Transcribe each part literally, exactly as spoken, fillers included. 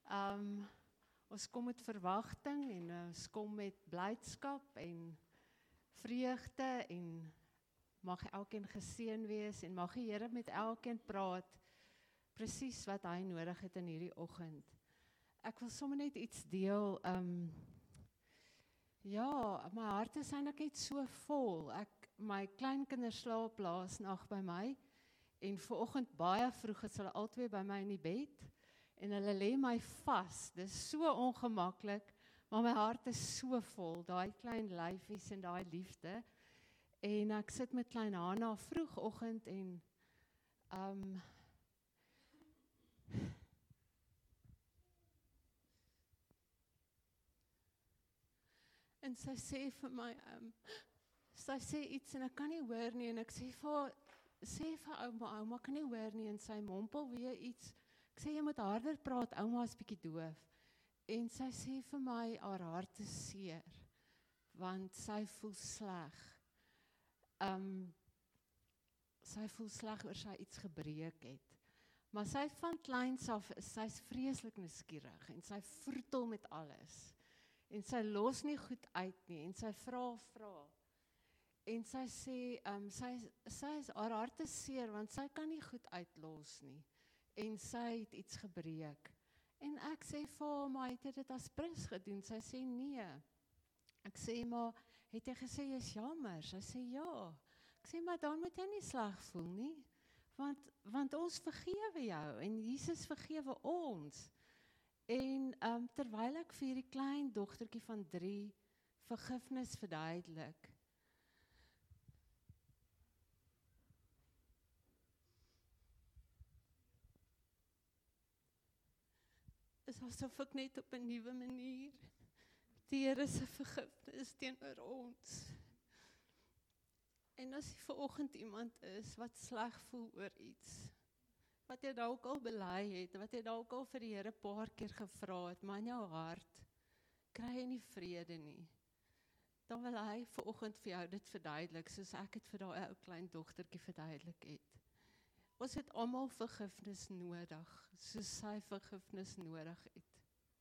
Um, ons kom met verwagting en ons kom met blydskap en vreugde en mag elkeen geseën wees en mag die Here met elkeen praat presies wat hy nodig het in hierdie oggend. Ek wil sommer net iets deel. Um, ja, my hart is eintlik net so vol. Ek my kleinkinders slaap laasnag by my en vanoggend baie vroeg is hulle albei by my in die bed. En hulle lê my vas, dis so ongemaklik, maar my hart is so vol, daai klein lyfies en daai liefde. En ek sit met klein Hana vroegoggend en um, en sy sê vir my, um, sy sê iets en ek kan nie hoor nie, en ek sê vir, sê vir ouma, ouma kan nie hoor nie, en sy mompel weer iets. Ek sê, jy moet harder praat, ouma is bietjie doof. En sy sê vir my, haar hart is seer, want sy voel sleg. Um, sy voel sleg oor sy iets gebreek het. Maar sy van kleins af, sy's vreeslik nuuskierig, en sy vroetel met alles. En sy los nie goed uit nie, en sy vra, vra. En sy sê, um, sy, sy is, haar hart is seer, want sy kan nie goed uitlos nie. En sy het iets gebreek. En ek sê vir haar, maar het jy dit as prins gedoen? Sy sê nee. Ek sê, maar het jy gesê jy is jammer? Sy sê ja. Ek sê, maar dan moet jy nie sleg voel nie. Want, want ons vergewe jou en Jesus vergewe ons. En um, terwyl ek vir hierdie klein dogtertjie van drie vergifnis verduidelik, is asof ek net op 'n nuwe manier die Here se vergifnis teenoor ons. En as jy vanoggend iemand is wat sleg voel oor iets, wat jy dalk al bely het, wat jy dalk al vir die Here 'n paar keer gevra het, maar in jou hart kry jy nie vrede nie, dan wil hy vanoggend vir jou dit verduidelik, soos ek het vir daai ou klein dogtertjie verduidelik het. Ons het almal vergifnis nodig, soos sy vergifnis nodig het.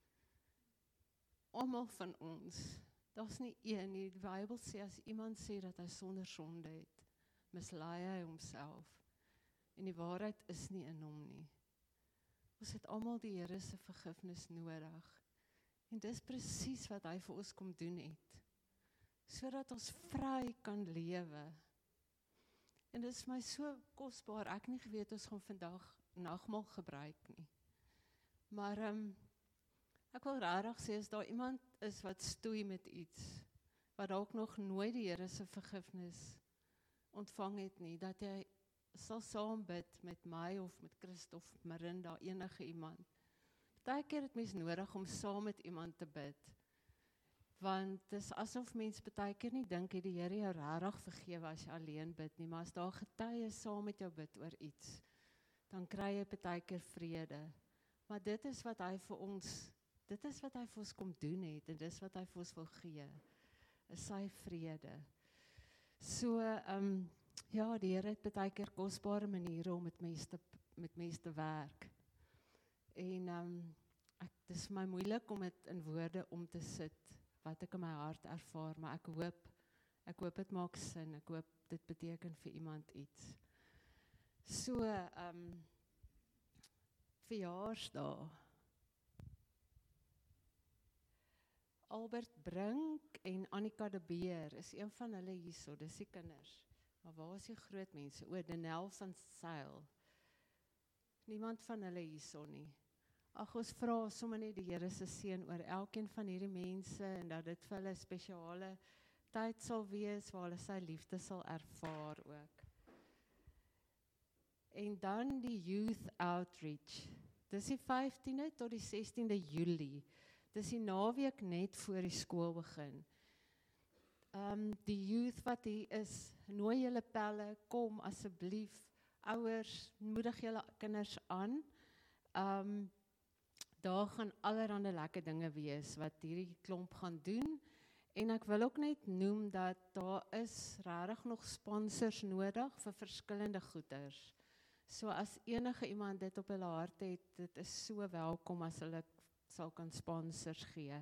Almal van ons. Daar's nie een nie. Die Bybel sê, as iemand sê dat hy sonder sonde het, mislei hy homself. En die waarheid is nie in hom nie. Ons het almal die Here se vergifnis nodig. En dis presies wat hy vir ons kom doen het. Sodat ons vry kan lewe. En dit is my so kosbaar, ek nie geweet ons gaan vandag nagmaal gebruik nie. Maar um, ek wil regtig sê, as daar iemand is wat stoei met iets, wat dalk nog nooit die Here se vergifnis ontvang het nie, dat jy sal saam bid met my of met Christof, Marinda, enige iemand. Partykeer het mens nodig om saam met iemand te bid. Want het is asof mens partykeer nie dink het die Here jou regtig vergewe as jy alleen bid nie, maar as daar getuie saam met jou bid oor iets, dan kry jy partykeer vrede. Maar dit is wat hy vir ons, dit is wat hy vir ons kom doen het, en dis wat hy vir ons wil gee, is sy vrede. So, um, ja, die Here het partykeer kosbare maniere om met mense te, met mense te werk. En um, ek, dit is vir my moeilik om dit in woorde om te sit, wat ek in my hart ervaar, maar ek hoop, ek hoop dit maak sin, ek hoop dit beteken vir iemand iets. So, um, verjaarsdag. Albert Brink en Annika de Beer is een van hulle hierso, dis die kinders. Maar waar is die groot mense? O, Denel van Sail. Niemand van hulle hierso nie. Ag, ons vra sommer net die Here se seën oor elkeen van hierdie mense en dat dit vir hulle 'n spesiale tyd sal wees waar hulle sy liefde sal ervaar ook. En dan die Youth Outreach. Dis die vyftiende tot die sestiende Julie. Dis die naweek net voor die skool begin. Um, die youth wat hier is, nooi julle pelle, kom asseblief, ouers, moedig julle kinders aan. Um, Daar gaan allerhande lekker dinge wees wat hierdie klomp gaan doen. En ek wil ook net noem dat daar is regtig nog sponsors nodig vir verskillende goeders. So as enige iemand dit op hulle hart het, dit is so welkom as hulle sal kan sponsors gee.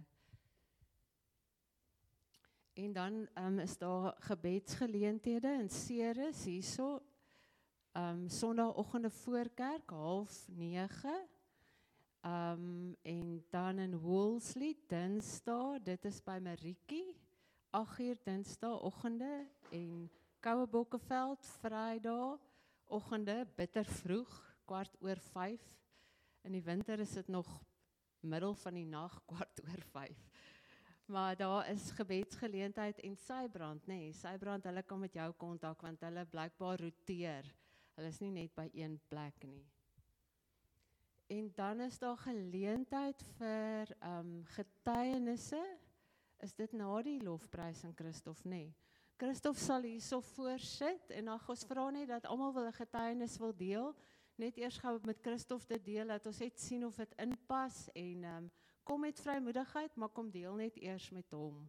En dan um, is daar gebedsgeleenthede in Ceres hierso, um, Sondagoggende voorkerk, half nege, um, en dan in Woolsley, Dinsdae, dit is by Marietjie, agt uur Dinsdaeoggende, en Koue Bokkeveld, Vrydag, oggende, bitter vroeg, kwart oor vyf, in die winter is dit nog middel van die nag, kwart oor vyf. Maar daar is gebedsgeleentheid en Sybrand, nee, Sybrand, hulle kan met jou kontak, want hulle blykbaar roteer. Hulle is nie net by een plek nie. En dan is daar geleentheid vir um, getuienisse. Is dit na die lofprysing, Christof, nee? Christof sal hierso voorsit, en dan ons vra net dat almal wil 'n getuienis wil deel, net eers gou met Christof te deel, dat ons net sien of dit inpas, en um, kom met vrymoedigheid, maar kom deel net eers met hom.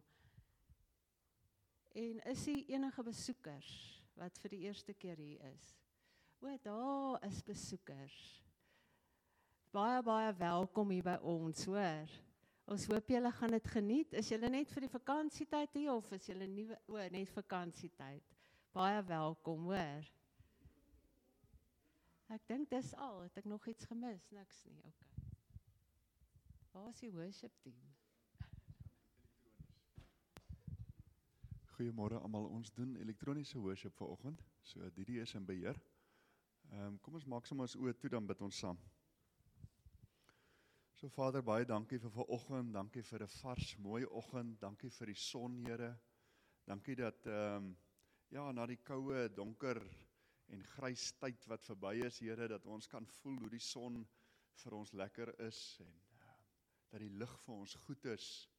En is hier enige besoekers, wat vir die eerste keer hier is? O, daar is besoekers. Baie, baie welkom hier by ons, hoor. Ons hoop julle gaan dit geniet. Is julle net vir die vakansietyd hier, of is julle nie, o, net vakansietyd? Baie welkom, hoor. Ek dink dis al, het ek nog iets gemis? Niks nie, oké. Okay. Waar is die worship team? Goeiemôre almal, ons doen elektroniese worship vanoggend, so Didi is in beheer. Um, kom ons maak sommer ons oë toe, dan bid ons saam. So Vader, baie dankie vir vanoggend, dankie vir 'n vars, mooi oggend, dankie vir die son, Here. Dankie dat, um, ja, na die koue, donker en grys tyd wat verby is, Here, dat ons kan voel hoe die son vir ons lekker is, en uh, dat die lig vir ons goed is.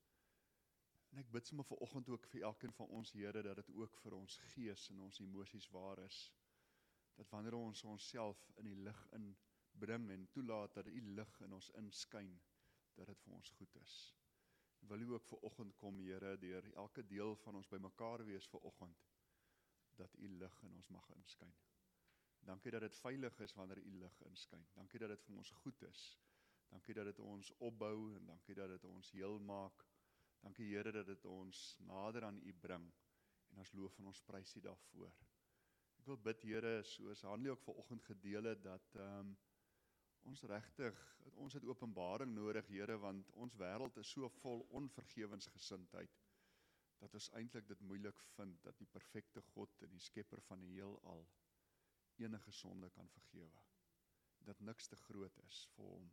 En ek bid sommer vanoggend ook vir elkeen van ons, Here, dat dit ook vir ons gees en ons emosies waar is. Dat wanneer ons onsself in die lig inbring en toelaat dat die lig in ons inskyn, dat dit vir ons goed is. Wil U ook vanoggend kom, Here, deur elke deel van ons bymekaar wees vanoggend, dat U lig in ons mag inskyn. Dankie dat dit veilig is wanneer U lig inskyn. Dankie dat dit vir ons goed is. Dankie dat dit ons opbou, en dankie dat dit ons heel maak. Dankie, Here, dat dit ons nader aan U bring, en ons loof en ons prys U daarvoor. Ek wil bid, Here, soos Hanlie ook vanoggend gedeel het, dat um, ons regtig, ons het openbaring nodig, Here, want ons wêreld is so vol onvergewensgesindheid, dat ons eintlik dit moeilik vind, dat die perfekte God en die skepper van die heelal enige sonde kan vergewe. Dat niks te groot is vir hom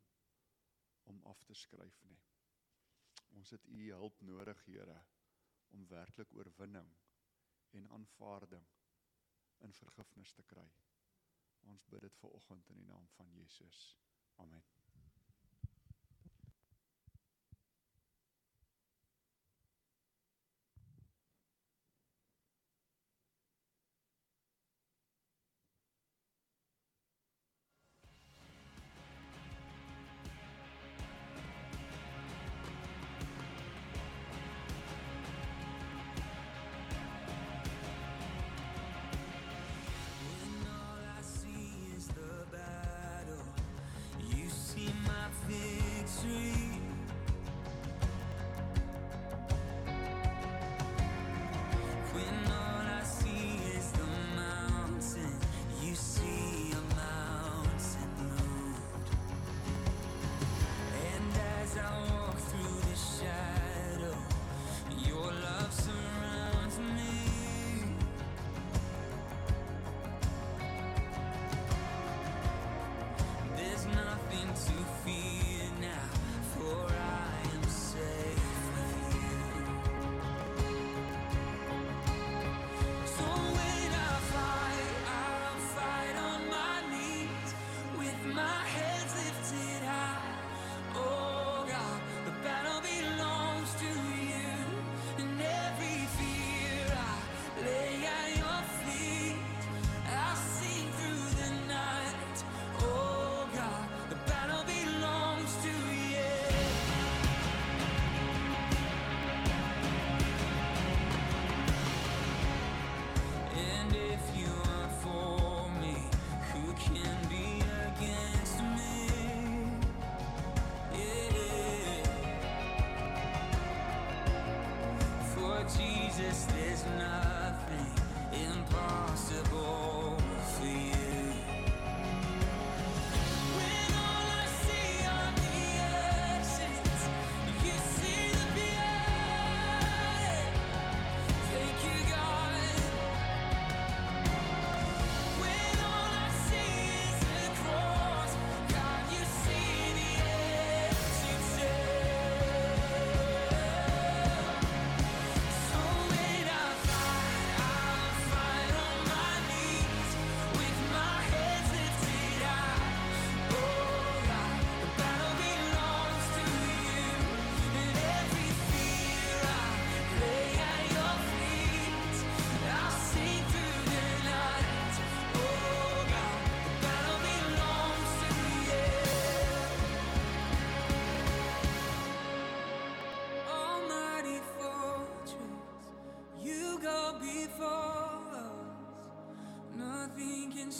om af te skryf nie. Ons het U hulp nodig, Here, om werklik oorwinning en aanvaarding in vergifnis te kry. Ons bid dit vanoggend in die naam van Jesus. Amen. When all I see is the battle, you see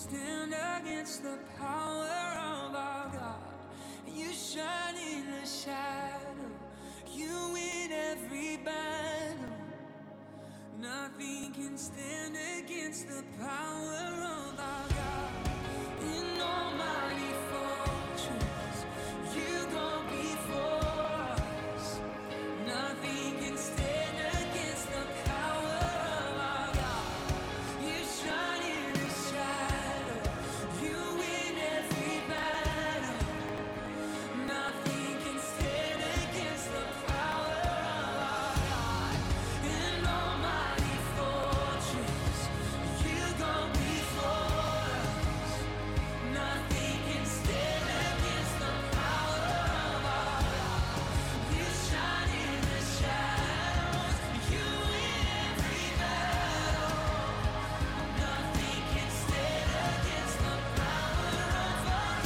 stand against the power of our God? You shine in the shadow, you win every battle. Nothing can stand against the power of our God. In almighty fortress, you go before us. Nothing can stand against the power of our God. You shine in the shadow, you win every battle. Nothing can stand against the power of our God. In almighty fortress, you go before us. Nothing can stand against the power of our God. You shine in the shadows, you win every battle. Nothing can stand against the power of our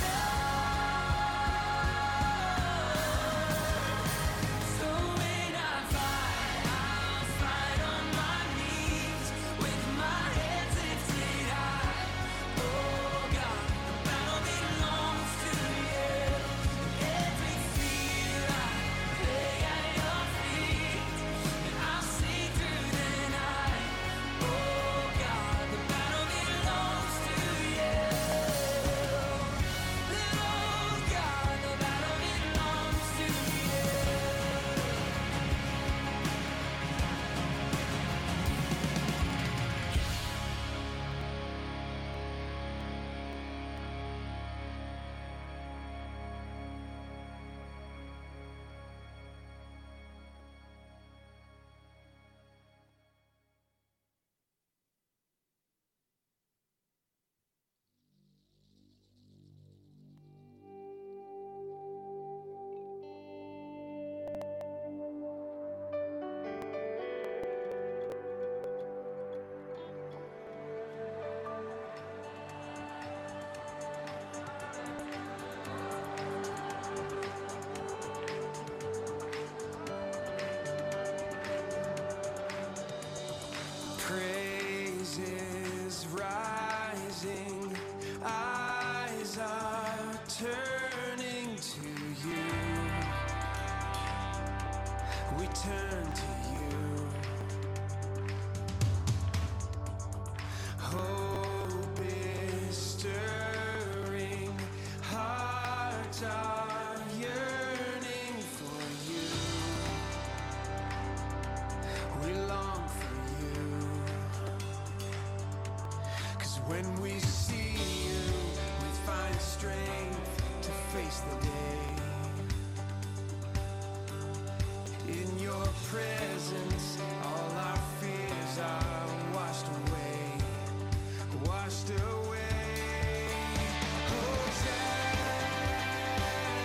God. So when I fight, I'll fight on my knees with my hands lifted high. Oh God, the battle belongs to you. Every fear I lay at your feet, and I'll sing through the night. Oh God, the battle belongs to you. Oh God, the battle belongs to you. Praises rising, eyes are turning to you. We turn to you. Hope is stirring, hearts are yearning for you. We long for you. 'Cause when we see you, we find strength to face the day. In your presence, all our fears are washed away, washed away. Hosanna,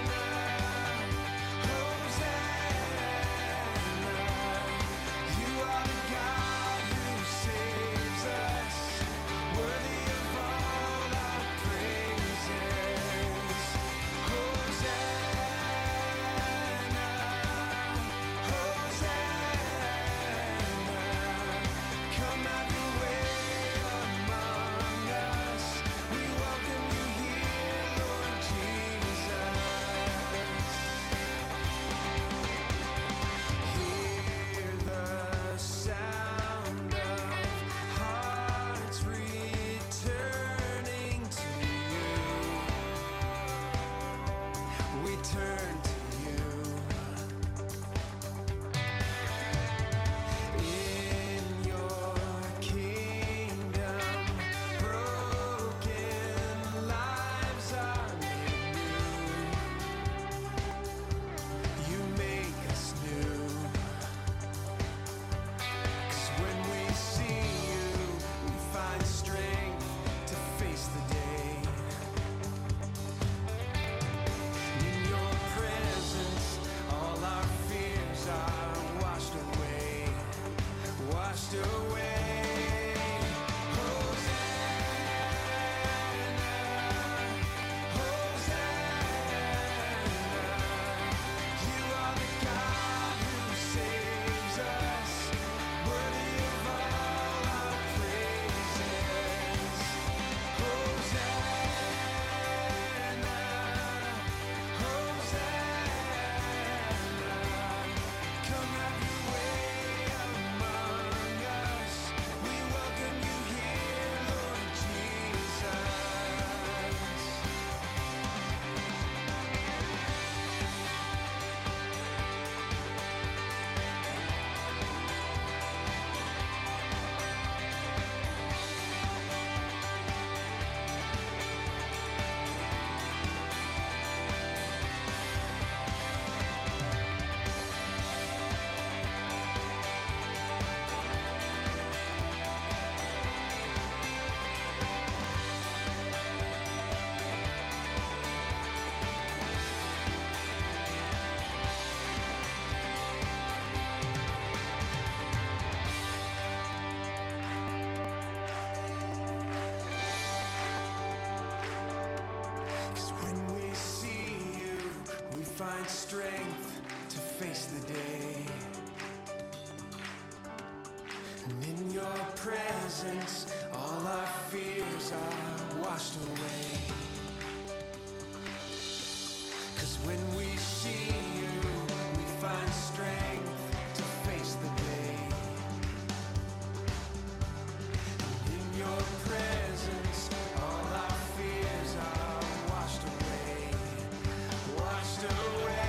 find strength to face the day. And in your presence, all our fears are washed away. 'Cause when we see you, we find strength to face the day. And in your presence, all our fears are washed away, washed away.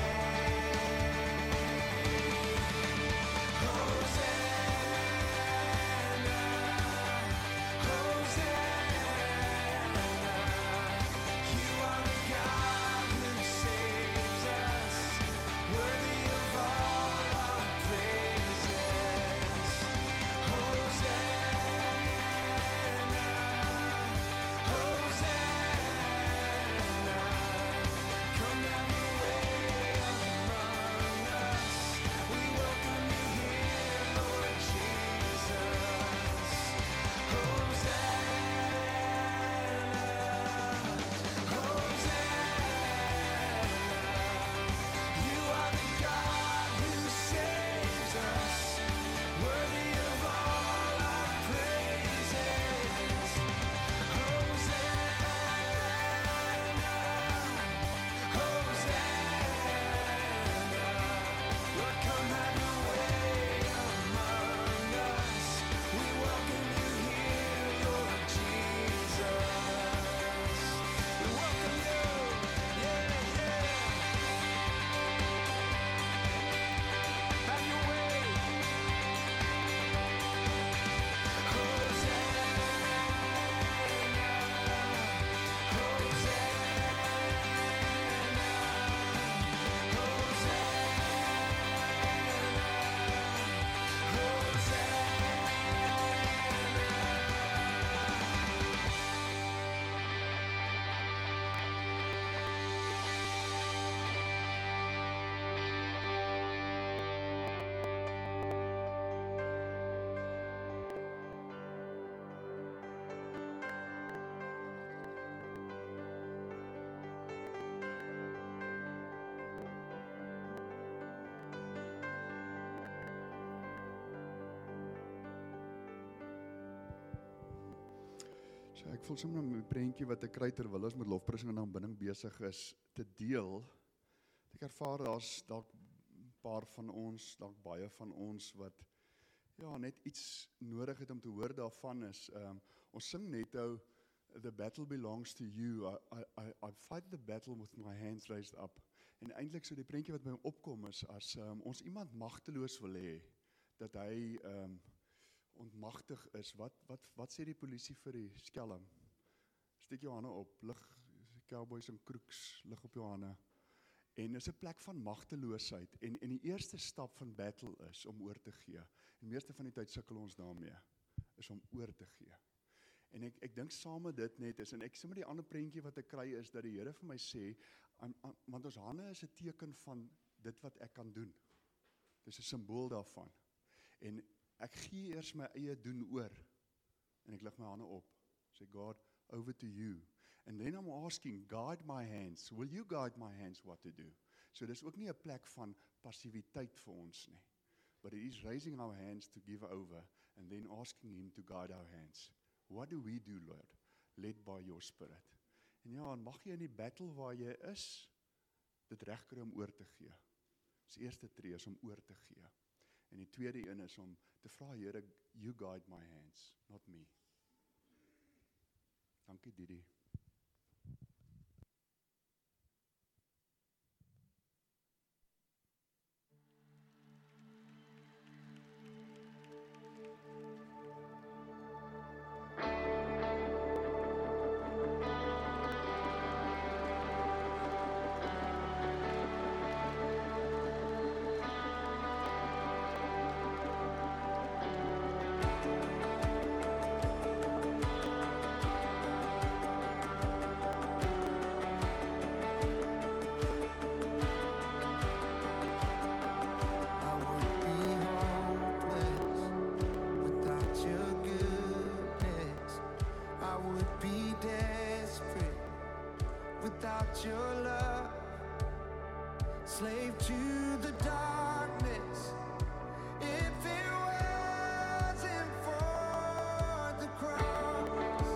So ek voel sommer met 'n prentjie wat ek kry terwyl ons met lofprysing en aanbidding besig is te deel. Ek ervaar daar's dalk 'n paar van ons, dalk baie van ons wat ja, net iets nodig het om te hoor daarvan is. Um, ons sing net nou the battle belongs to you. I I I I fight the battle with my hands raised up. En eintlik so die prentjie wat by my opkom is as um, ons iemand magteloos wil hê dat hy um, ontmagtig is. Wat wat wat sê die polisie vir die skelm? Steek jou hande op, lig cowboys en kroeks, lig op jou hande. En is 'n plek van magteloosheid en en die eerste stap van battle is om oor te gee. En meeste van die tyd sukkel ons daarmee is om oor te gee. En ek ek dink saam met dit net is en ek sê met die ander prentjie wat ek kry is dat die Here vir my sê an, an, want ons hande is 'n teken van dit wat ek kan doen. Dis 'n simbool daarvan. En ek gee eers my eie doen oor en ek lig my hande op. Sê God, over to you. And then I'm asking, guide my hands. Will you guide my hands what to do? So dis ook nie 'n plek van passiwiteit vir ons nie. But it is raising our hands to give over and then asking him to guide our hands. What do we do, Lord? Led by your spirit. En ja, en mag jy in die battle waar jy is, dit reg kry om oor te gee. Dis die eerste tree is om oor te gee. En die tweede een is om te vra, Here, you guide my hands, not me. Dankie Didi. Thank slave to the darkness. If it wasn't for the cross,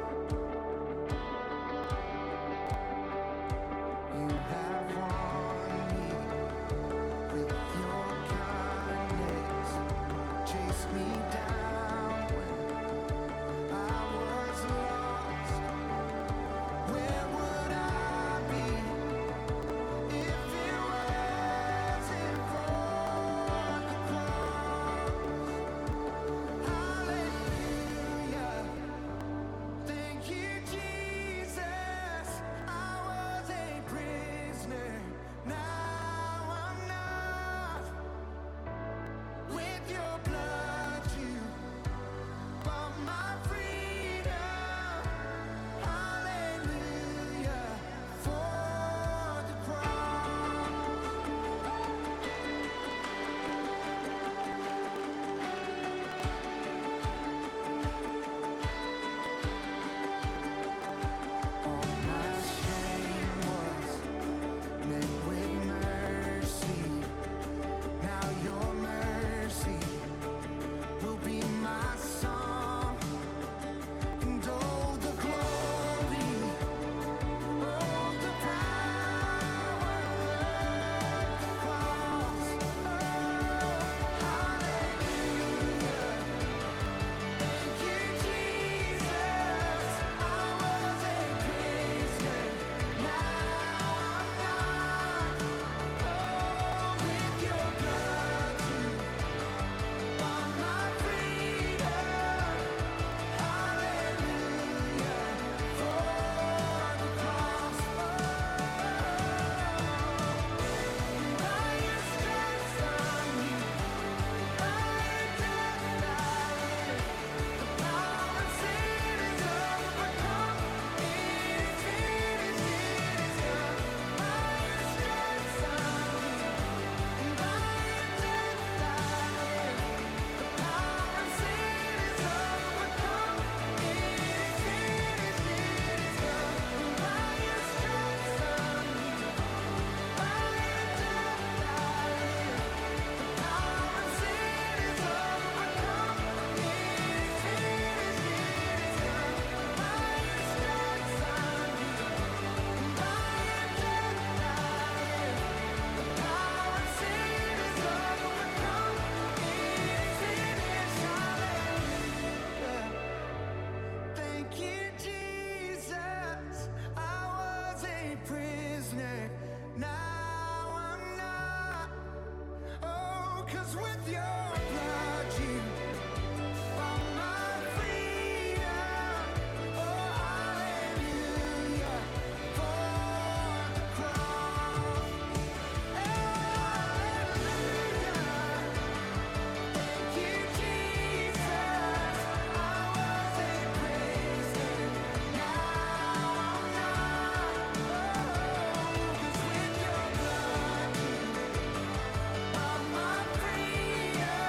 you have won me with your kindness. Chased me down when I was lost. Where would I be if it wasn't for the cross? Hallelujah. Thank you, Jesus. I was a prisoner. Now I'm not. With your blood, you bought my freedom. Hallelujah. For the cross. All my shame was met with mercy. Now your mercy will be my song. And oh, the glory, oh, the power of the cross. Oh, hallelujah. Thank you, Jesus. I was a prisoner. Now I'm not. Oh, with your blood, you bought my freedom. Hallelujah. For the cross. By your stripes on me, by your death I live. The power of sin is overcome. It is finished, it is done. By your stripes on me, by your death I live. The power of sin is overcome. It is finished, it is done. By your stripes on me, by your death I live. The power of sin is overcome. It is finished, it is done. By your stripes on me, by your death I live. The power of sin is overcome. It is finished. Hallelujah. Thank you, Jesus. I was a prisoner. Now I'm not. Oh, 'cause with your blood you bought my freedom. Oh, hallelujah. For the cross. Hallelujah. Thank you, Jesus. I was a prisoner. Now I'm not. Oh, 'cause with your blood you bought my freedom.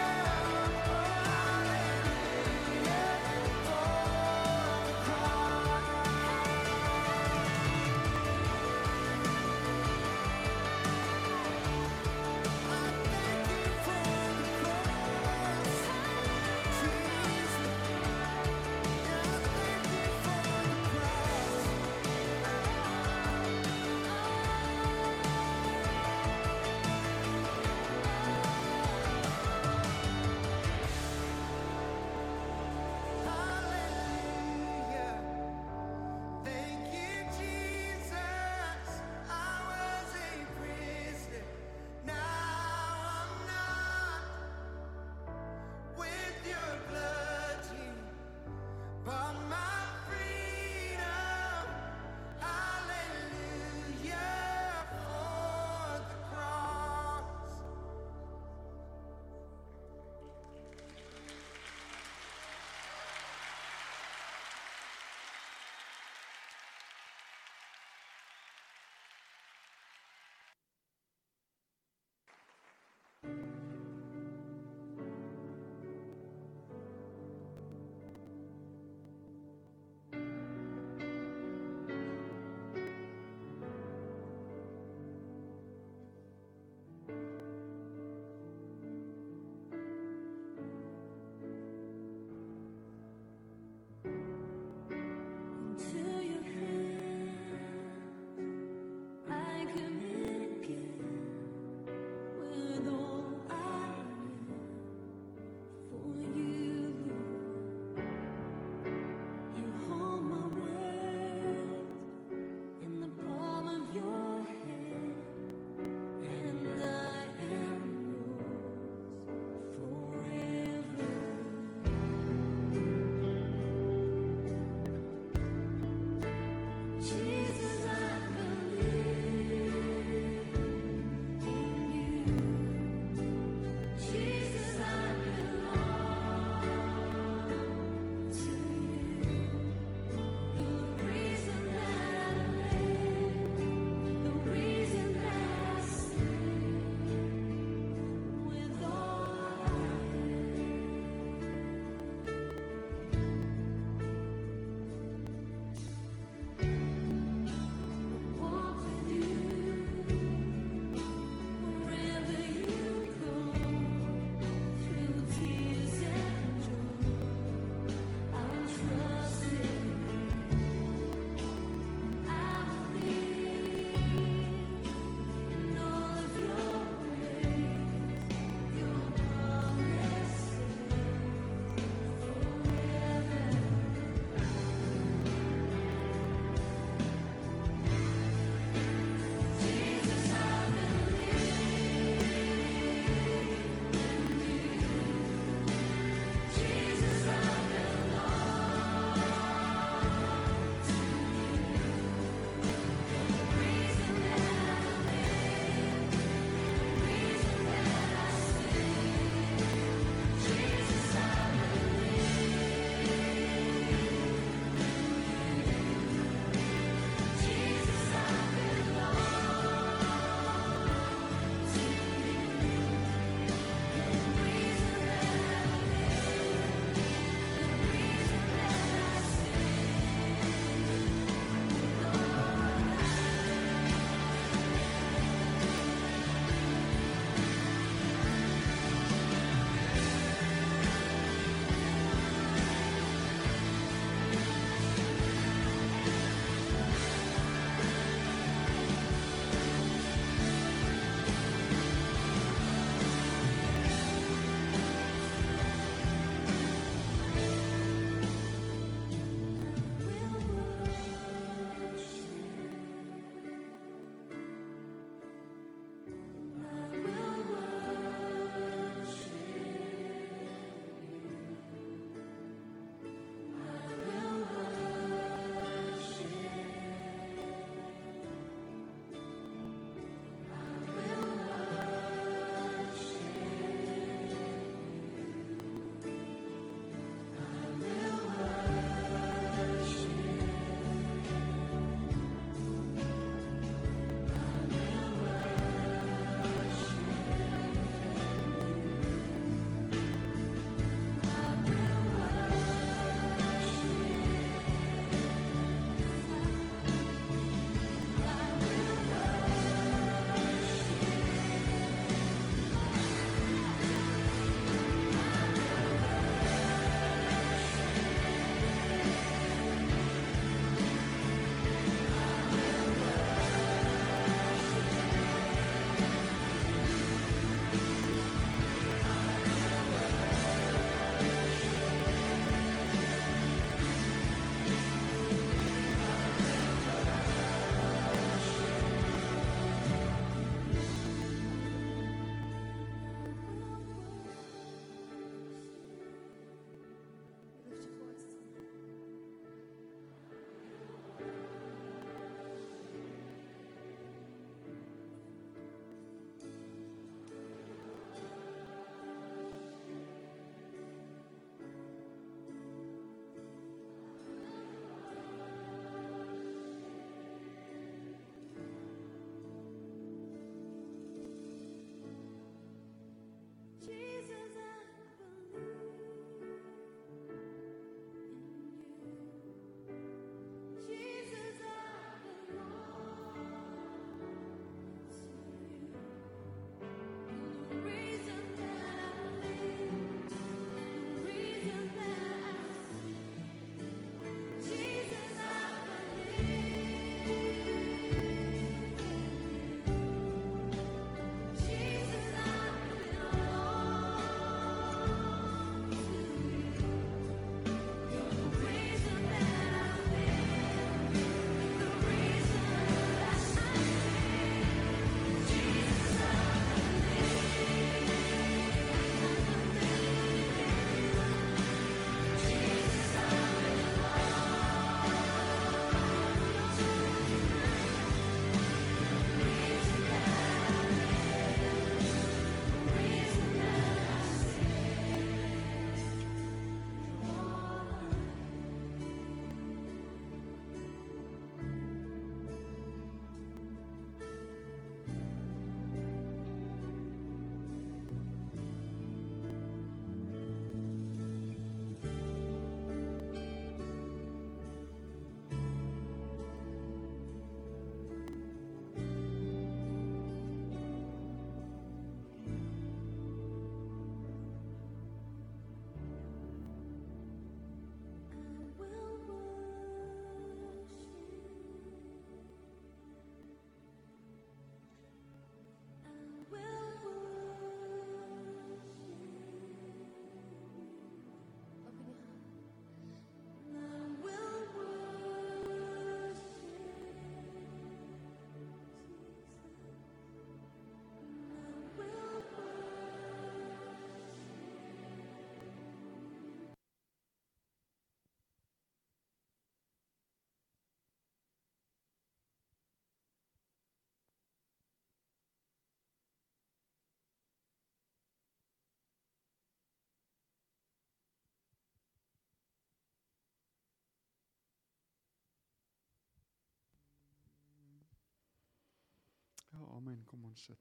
Amen, kom ons sit.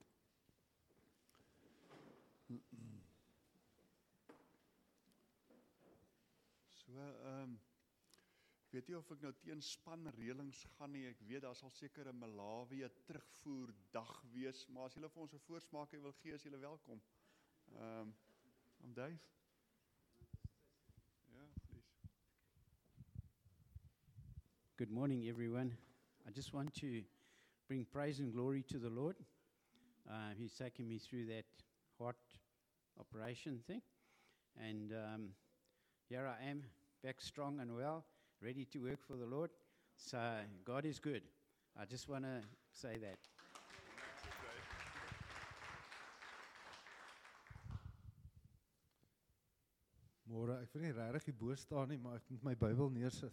So, ehm, um, ek weet nie of ek nou teen spanreëlings gaan nie, ek weet daar sal seker 'n Malawi 'n terugvoer dag wees, maar as julle vir ons 'n voorsmaakie wil gee, is julle welkom. Ehm, um, I'm Dave. Yeah, please. Good morning, everyone. I just want to bring praise and glory to the Lord. Uh, he's taken me through that heart operation thing. And um, here I am, back strong and well, ready to work for the Lord. So God is good. I just want to say that. Môre, ek wil nie regtig hier bo staan nie, maar ek moet my Bybel neersit.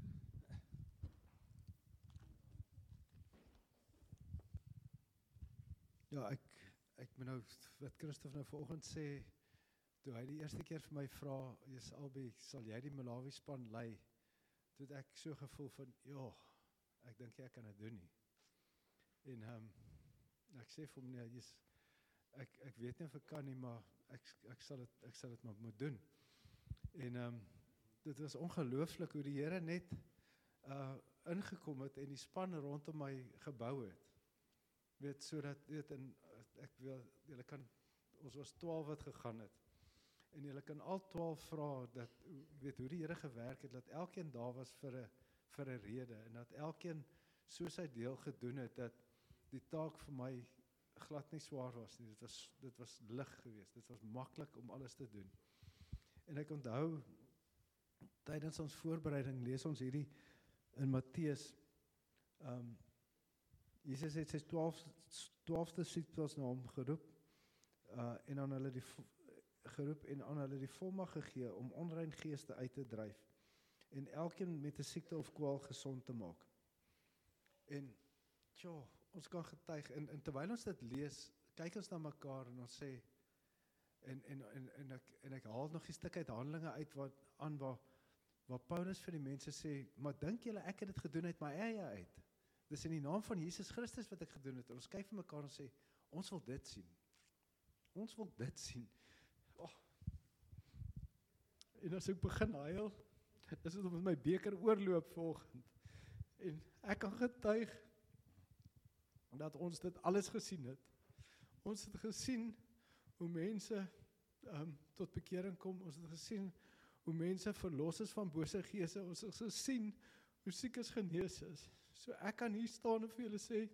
Ja, ek ek moet nou wat Christof nou vanoggend sê, toe hy die eerste keer vir my vra, "Jy's albei, sal jy die Malawi span lei?" Toe het ek so gevoel van, "Ja, ek dink jy kan dit doen nie." En ehm um, ek sê vir hom, "Nee, jy's ek ek weet nie of ek kan nie, maar ek ek sal dit ek sal dit maar moet doen." En ehm um, dit was ongelooflik hoe die Here net uh ingekom het en die span rondom my gebou het. Weet sodat weet en ek wil julle kan ons was twaalf wat gegaan het. En julle kan al twaalf vra dat weet hoe die Here gewerk het, dat elkeen daar was vir 'n vir 'n rede en dat elkeen so sy deel gedoen het dat die taak vir my glad nie swaar was nie. Dit was dit was lig geweest. Dit was maklik om alles te doen. En ek onthou tydens ons voorbereiding lees ons hierdie in Matteus. Ehm um, Jesus het sy twaalf twaalf disippels na hom geroep uh, en aan hulle die geroep en aan hulle die volmag gegee om onrein geeste uit te dryf en elkeen met 'n siekte of kwaal gesond te maak. En tjoh, ons kan getuig en, en terwyl ons dit lees, kyk ons na mekaar en ons sê en en en en ek en ek haal nog 'n stuk uit Handelinge uit wat aan waar waar Paulus vir die mense sê, "Maar dink julle ek het dit gedoen uit my eie uit? Dis in die naam van Jesus Christus wat ek gedoen het." En ons kyk vir mekaar en sê, "Ons wil dit sien. Ons wil dit sien." Oh. En as ek begin huil, is dit omdat my beker oorloop vanoggend. En ek kan getuig dat ons dit alles gesien het. Ons het gesien hoe mense um, tot bekering kom. Ons het gesien hoe mense verlos is van bose geeste. Ons het gesien hoe siekes genees is. So ek kan hier staan en vir julle sê,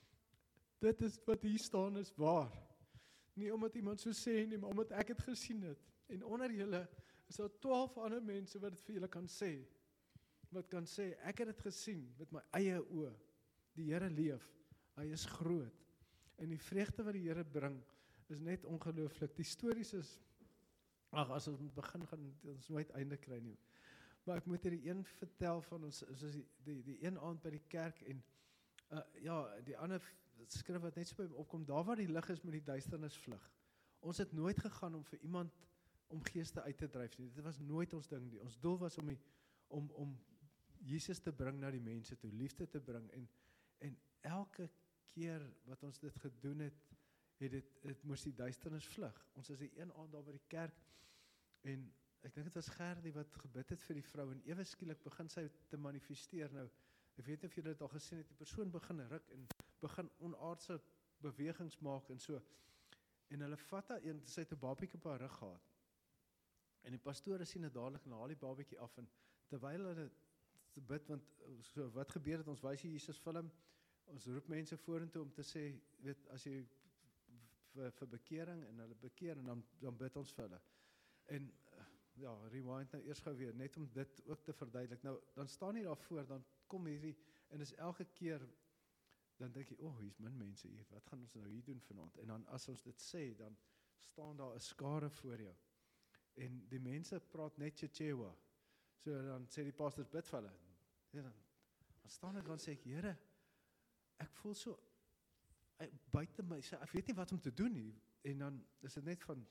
dit is wat hier staan is waar. Nie omdat iemand so sê nie, maar omdat ek het gesien het. En onder julle is daar twaalf ander mense wat dit vir julle kan sê. Wat kan sê, ek het dit gesien met my eie oë. Die Here leef. Hy is groot. En die vreugde wat die Here bring, is net ongelooflik. Die stories is, ag, as ons begin gaan, ons nooit einde kry nie. Maar ek moet hierdie een vertel van ons, soos die, die, die een aand by die kerk, en uh, ja, die ander skrif wat net so by my opkom, daar waar die lig is, moet die duisternis vlug. Ons het nooit gegaan om vir iemand, om geeste uit te dryf nie. Dit was nooit ons ding nie. Ons doel was om, die, om, om Jesus te bring na die mense toe, liefde te bring, en, en elke keer wat ons dit gedoen het, het dit, het moes die duisternis vlug. Ons is die een aand daar by die kerk, en ek dink dit was Gerdie wat gebid het vir die vrou, en ewe skielik begin sy te manifesteer. Nou, ek weet nie of julle dit al gesien het, die persoon begin ruk, en begin onaardse bewegings maak, en so, en hulle vat haar een, sy het 'n babietjie op haar rug gehad, en die pastoor sien dit dadelik, en haal die babietjie af, en terwyl hulle te bid, want so, wat gebeur het, ons wys hier Jesus film, ons roep mense vorentoe om te sê, weet, as jy vir, vir bekering, en hulle bekeer, en dan, dan bid ons vir hulle, en ja, rewind nou eers gou weer, net om dit ook te verduidelik. Nou, dan staan jy daarvoor, dan kom hierdie, en is elke keer, dan dink jy, oh, hier's min mense hier, wat gaan ons nou hier doen vanaand? En dan as ons dit sê, dan staan daar 'n skare voor jou. En die mense praat net Chichewa. So dan sê die pastors, bid vir hulle. Ja, dan, dan staan ek, dan sê ek, Here, ek voel so, ek, buite my, ek weet nie wat om te doen nie. En dan is dit net van,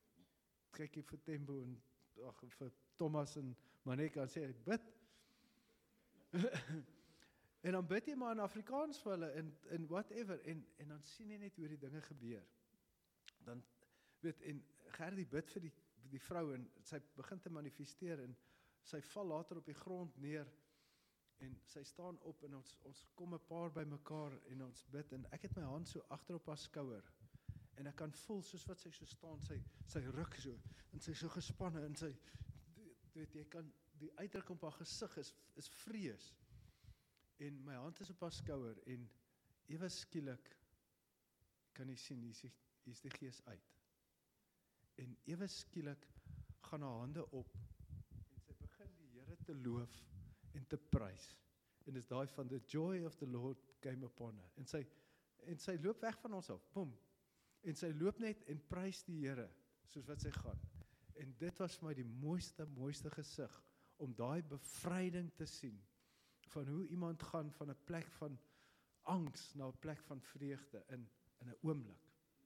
kyk jy vir Tembo, en ag, vir Thomas en Maneka, en sê, bid. En dan bid jy maar in Afrikaans vir hulle en en whatever en en dan sien jy net hoe die dinge gebeur. Dan weet en Gerdie bid vir die die vrou en sy begin te manifesteer en sy val later op die grond neer en sy staan op en ons ons kom 'n paar by mekaar en ons bid en ek het my hand so agter op haar skouer en ek kan voel soos wat sy so staan, sy sy ruk so en sy so gespanne en sy weet jy kan die uitdrukking op haar gesig is is vrees. En my hand is op haar skouer en ewe skielik kan jy sien hier's die, hier's die gees uit. En ewe skielik gaan haar hande op en sy begin die Here te loof en te prys. En dis daai van the joy of the Lord came upon her. En sy en sy loop weg van ons af. Boem. En sy loop net en prys die Here soos wat sy gaan. En dit was vir my die mooiste mooiste gesig om daai bevryding te sien van hoe iemand gaan van 'n plek van angs na 'n plek van vreugde in in 'n oomblik.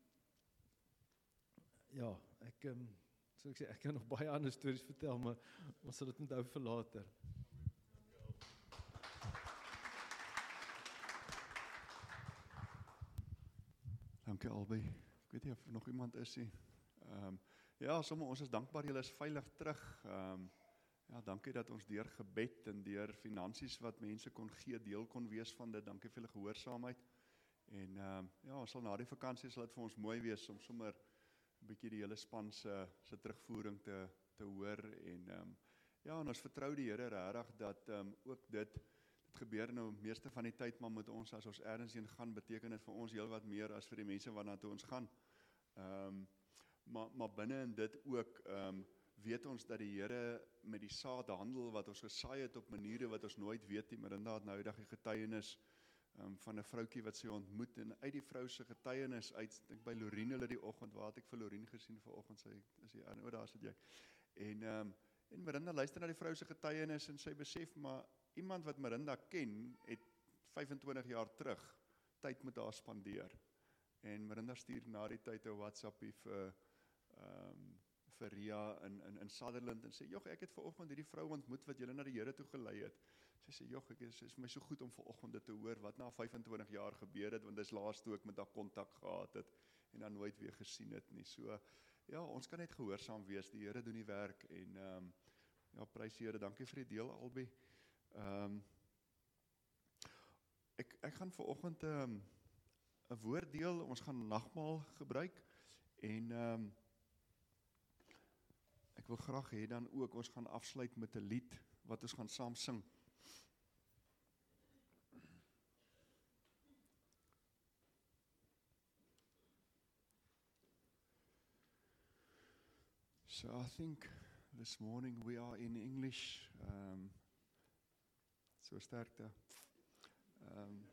Ja, ek um, so ek sê ek kan nog baie ander stories vertel, maar ons sal dit onthou vir later. Dankie albei. Ek weet nie of nog iemand is nie. Ehm um, ja, sommer ons is dankbaar julle is veilig terug. Ehm um, ja, dankie dat ons deur gebed en deur finansies wat mense kon gee, deel kon wees van dit. Dankie vir julle gehoorsaamheid. En ehm um, ja, ons sal na die vakansie sal dit vir ons mooi wees om sommer 'n bietjie die hele span se se terugvoering te te hoor en ehm um, ja, en ons vertrou die Here regtig dat ehm um, ook dit dit gebeur nou meeste van die tyd maar met ons as ons ergens heen gaan beteken dit vir ons heelwat meer as vir die mense waarna toe ons gaan. Ehm um, maar maar binne in dit ook ehm um, weet ons dat die Here met die saad handel wat ons gesaai het op maniere wat ons nooit weet nie. Marinda het nou eendag die getuienis um, van 'n vroutjie wat sy ontmoet en uit die vrou se getuienis uit, dink by Lorien hulle die oggend, waar het ek vir Lorien gesien vanoggend, sy is hier, o, daar sit jy. En um, en Marinda luister na die vrou se getuienis en sy besef maar iemand wat Marinda ken het vyfentwintig jaar terug tyd met haar spandeer. En Marinda stuur na die tyd 'n WhatsAppie vir um, vir Ria in in in Sutherland en sê jog ek het vanoggend hierdie vrou ontmoet wat julle na die Here toe gelei het. Sy sê jog ek is, is vir my so goed om vanoggend dit te hoor wat na vyfentwintig jaar gebeur het want dis laas toe ek met haar kontak gehad het en dan nooit weer gesien het nie. So ja, ons kan net gehoorsaam wees. Die Here doen die werk en ehm um, ja, prys die Here. Dankie vir die deel albei. Ehm um, ek ek gaan vanoggend 'n um, 'n woord deel. Ons gaan nagmaal gebruik en ehm um, ek wil graag hê dan ook ons gaan afsluit met 'n lied wat ons gaan saam sing. So I think this morning we are in English. Um, so sterkte. Um,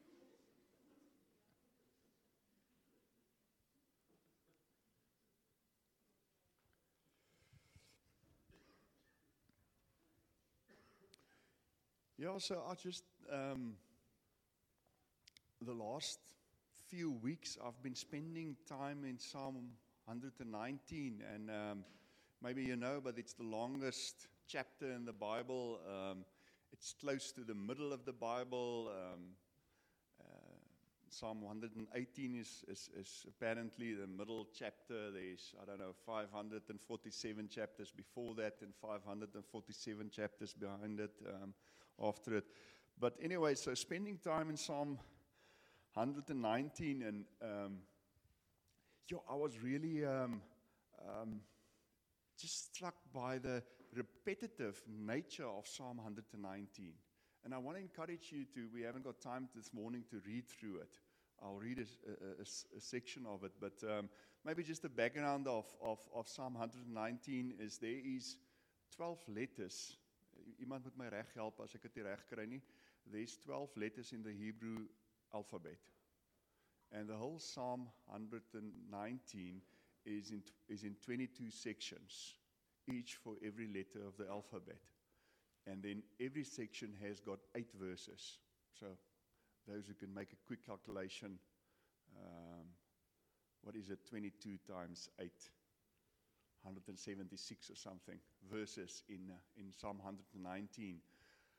Yeah, so I just, um, the last few weeks I've been spending time in Psalm one nineteen, and um, maybe you know, but it's the longest chapter in the Bible. Um, it's close to the middle of the Bible. Um, uh, Psalm one eighteen is, is, is apparently the middle chapter. There's, I don't know, five hundred forty-seven chapters before that and five hundred forty-seven chapters behind it. Um, after it. But anyway, so spending time in Psalm one nineteen and um, yo, I was really um, um, just struck by the repetitive nature of Psalm one nineteen. And I want to encourage you to, we haven't got time this morning to read through it. I'll read a, a, a, a section of it, but um, maybe just the background of, of, of Psalm one nineteen is there is twelve letters. Iemand moet my reg help as ek dit nie reg kry nie. There's twelve letters in the Hebrew alphabet. And the whole Psalm one nineteen is in is in twenty-two sections, each for every letter of the alphabet. And then every section has got eight verses. So those who can make a quick calculation, um, what is it, twenty-two times eight? one hundred seventy-six or something verses in uh, in Psalm one nineteen.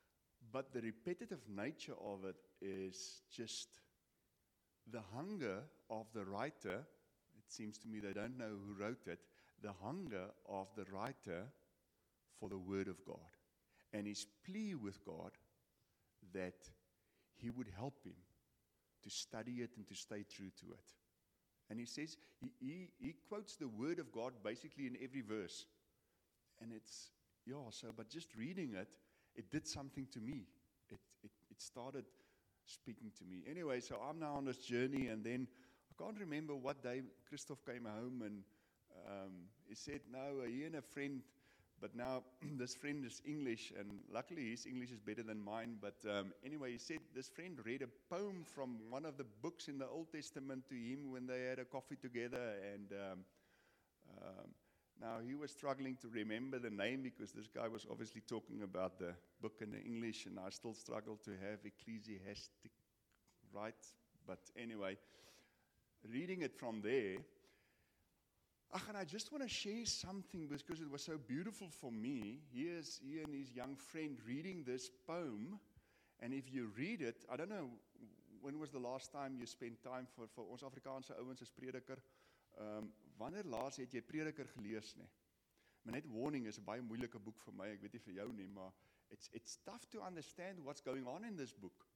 but the repetitive nature of it is just the hunger of the writer. It seems to me they don't know who wrote it. The hunger of the writer for the Word of God, and his plea with God that He would help him to study it and to stay true to it. And he says, he, he, he quotes the Word of God basically in every verse. And it's, yeah, so, but just reading it, it did something to me. It, it, it started speaking to me. Anyway, so I'm now on this journey, and then I can't remember what day Christoph came home, and um, he said, no, he and a friend, but now this friend is English, and luckily his English is better than mine, but um, anyway, he said this friend read a poem from one of the books in the Old Testament to him when they had a coffee together, and um, um, now he was struggling to remember the name because this guy was obviously talking about the book in the English, and I still struggle to have ecclesiastic right, but anyway, reading it from there, Ach, and I just want to share something because it was so beautiful for me. Here's he and his young friend reading this poem, and if you read it, I don't know, when was the last time you spent time for, for ons Afrikaanse ouens as prediker? Um, wanneer laas het jy prediker gelees nie? Maar net warning is 'n baie moeilike boek vir my, ek weet nie vir jou nie, maar it's, it's tough to understand what's going on in this book.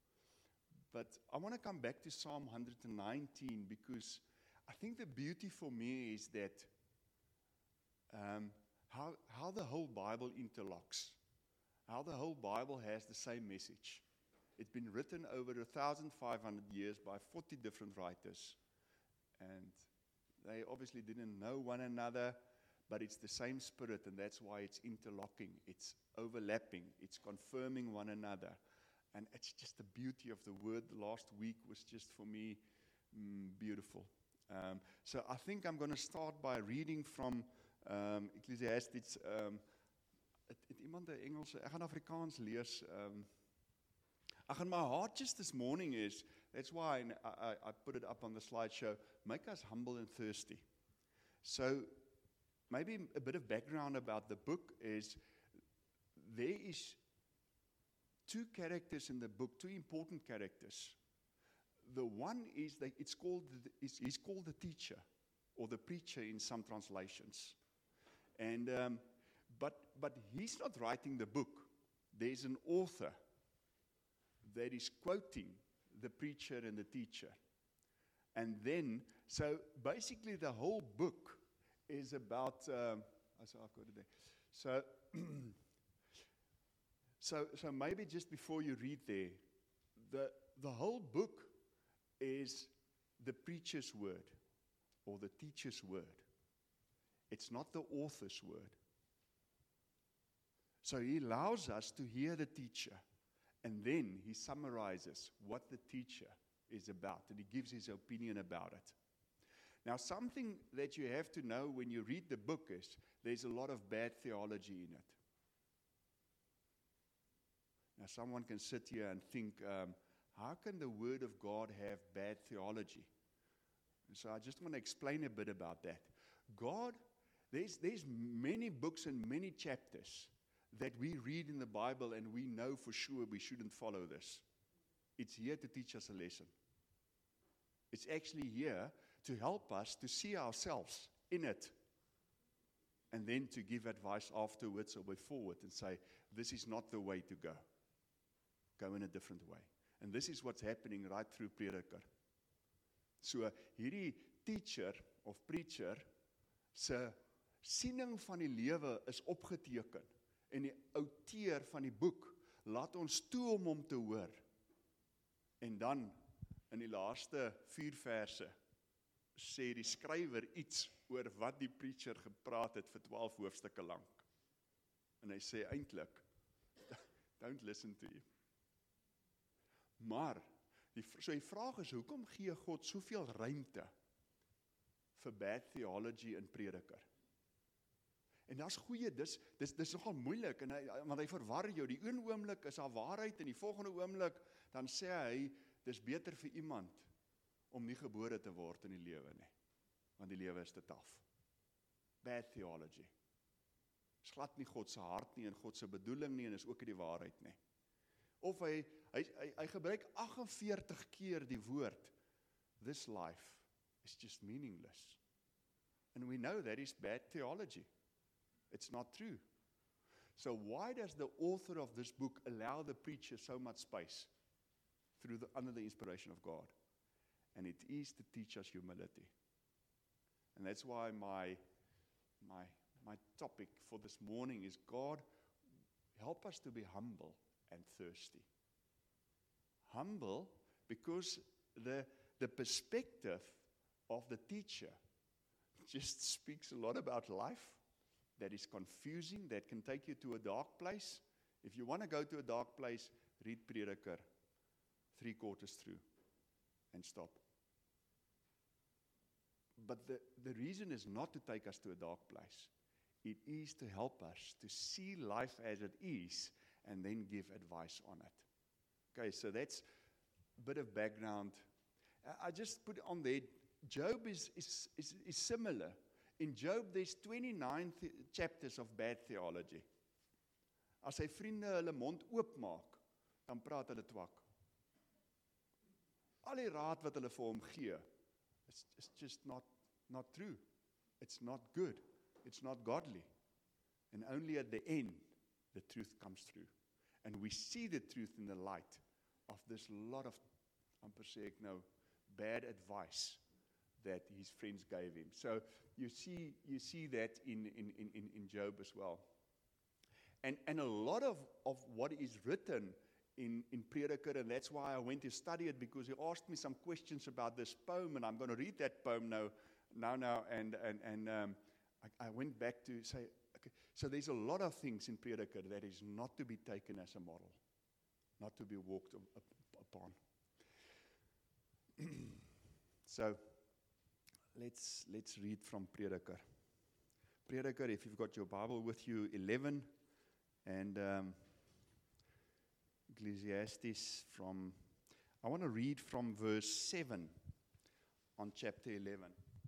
But I want to come back to Psalm one nineteen because I think the beauty for me is that um, how, how the whole Bible interlocks, how the whole Bible has the same message. It's been written over one thousand five hundred years by forty different writers, and they obviously didn't know one another, but it's the same spirit, and that's why it's interlocking, it's overlapping, it's confirming one another, and it's just the beauty of the word. Last week was just for me mm, beautiful. Um, so I think I'm going to start by reading from um, Ecclesiastes. Um, het, het iemand 'n Engelse? Ek gaan Afrikaans lees. Um, ag, and my heart just this morning is, that's why I, I, I put it up on the slideshow, make us humble and thirsty. So maybe a bit of background about the book is, there is two characters in the book, two important characters. The one is that it's called, is, he's called the teacher or the preacher in some translations. And, um, but, but he's not writing the book. There's an author that is quoting the preacher and the teacher. And then, so basically the whole book is about, um, so I've got it there. So, so, so maybe just before you read there, the, the whole book is the preacher's word or the teacher's word. It's not the author's word. So he allows us to hear the teacher, and then he summarizes what the teacher is about, and he gives his opinion about it. Now, something that you have to know when you read the book is there's a lot of bad theology in it. Now, someone can sit here and think, um, how can the Word of God have bad theology? And so I just want to explain a bit about that. God, there's, there's many books and many chapters that we read in the Bible and we know for sure we shouldn't follow this. It's here to teach us a lesson. It's actually here to help us to see ourselves in it, and then to give advice afterwards or way forward and say, this is not the way to go. Go in a different way. And this is what's happening right through Prediker. So hierdie teacher of preacher se siening van die lewe is opgeteken, en die outeur van die boek laat ons toe om hom te hoor. En dan in die laaste vier verse sê die skrywer iets oor wat die preacher gepraat het vir twaalf hoofstukke lank. En hy sê eintlik, don't listen to him. Maar, die, so die vraag is, hoekom gee God soveel ruimte vir bad theology in Prediker? En daar's goeie, dis, dis, dis nogal moeilik, en hy, want hy verwar jou, die een oomblik is daar waarheid, en die volgende oomblik, dan sê hy, dis beter vir iemand om nie gebore te word in die lewe nie, want die lewe is te taaf. Bad theology. Is glad nie God se hart nie, en God se bedoeling nie, en is ook nie die waarheid nie. Of hy hy hy, hy gebruik agt en veertig keer die woord this life is just meaningless. And we know that is bad theology. It's not true. So why does the author of this book allow the preacher so much space through the, under the inspiration of God? And it is to teach us humility. And that's why my my my topic for this morning is, God, help us to be humble and thirsty. Humble because the the perspective of the teacher just speaks a lot about life that is confusing, that can take you to a dark place. If you want to go to a dark place, read Prediker three quarters through and stop. But the, the reason is not to take us to a dark place. It is to help us to see life as it is and then give advice on it. Okay, so that's a bit of background. I just put on there, Job is, is, is, is similar. In Job, there's twenty-nine th- chapters of bad theology. As sy vriende hulle mond oopmaak, dan praat hulle twak. Al die raad wat hulle vir hom gee, is, is just not, not true. It's not good. It's not godly. And only at the end, the truth comes through. And we see the truth in the light of this lot of, amper sê ek nou, bad advice that his friends gave him. So you see, you see that in, in, in, in Job as well. And, and a lot of, of what is written in, in Prediker, and that's why I went to study it, because he asked me some questions about this poem, and I'm going to read that poem now, now, now and, and, and um, I, I went back to say, okay, so there's a lot of things in Prediker that is not to be taken as a model, not to be walked up, upon. So, let's let's read from Prediker. Prediker, if you've got your Bible with you, eleven, and um, Ecclesiastes from, I want to read from verse seven on chapter eleven.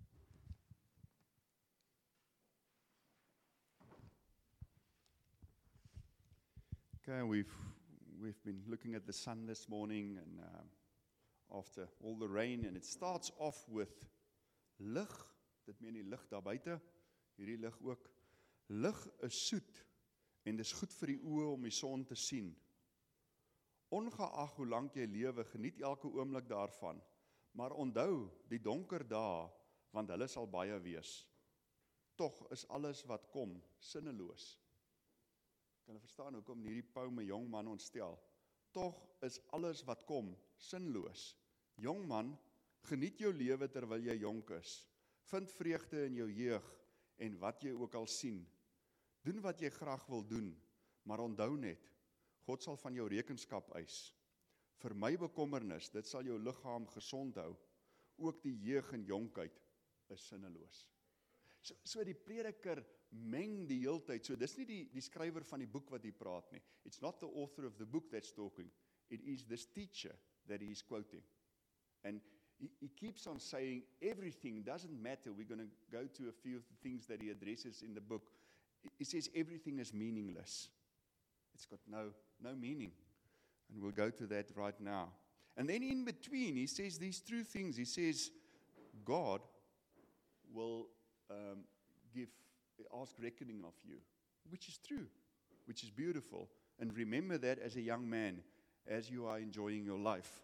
Okay, we've we've been looking at the sun this morning, and um, after all the rain, and it starts off with lig, dit meen die lig daar buite, hierdie lig ook. Lig is soet en dis goed vir die oë om die son te sien. Ongeag hoe lank jy lewe, geniet elke oomblik daarvan, maar onthou die donker dae, want hulle sal baie wees. Tog is alles wat kom sinneloos. Kan jy verstaan hoekom hierdie poem 'n jong man ontstel? Tog is alles wat kom sinloos. Jong man, geniet jou lewe terwyl jy jonk is. Vind vreugde in jou jeug en wat jy ook al sien. Doen wat jy graag wil doen, maar onthou net, God sal van jou rekenskap eis. Vir my bekommernis, dit sal jou liggaam gesond hou. Ook die jeug en jonkheid is sinneloos. So, so die Prediker meng die heeltyd. So dis nie die, die skrywer van die boek wat hier praat nie. It's not the author of the book that's talking. It is this teacher that he is quoting. And he, he keeps on saying everything doesn't matter. We're going to go to a few of the things that he addresses in the book. He says everything is meaningless. It's got no, no meaning. And we'll go to that right now. And then in between, he says these true things. He says, God will um, give, ask reckoning of you, which is true, which is beautiful. And remember that as a young man, as you are enjoying your life.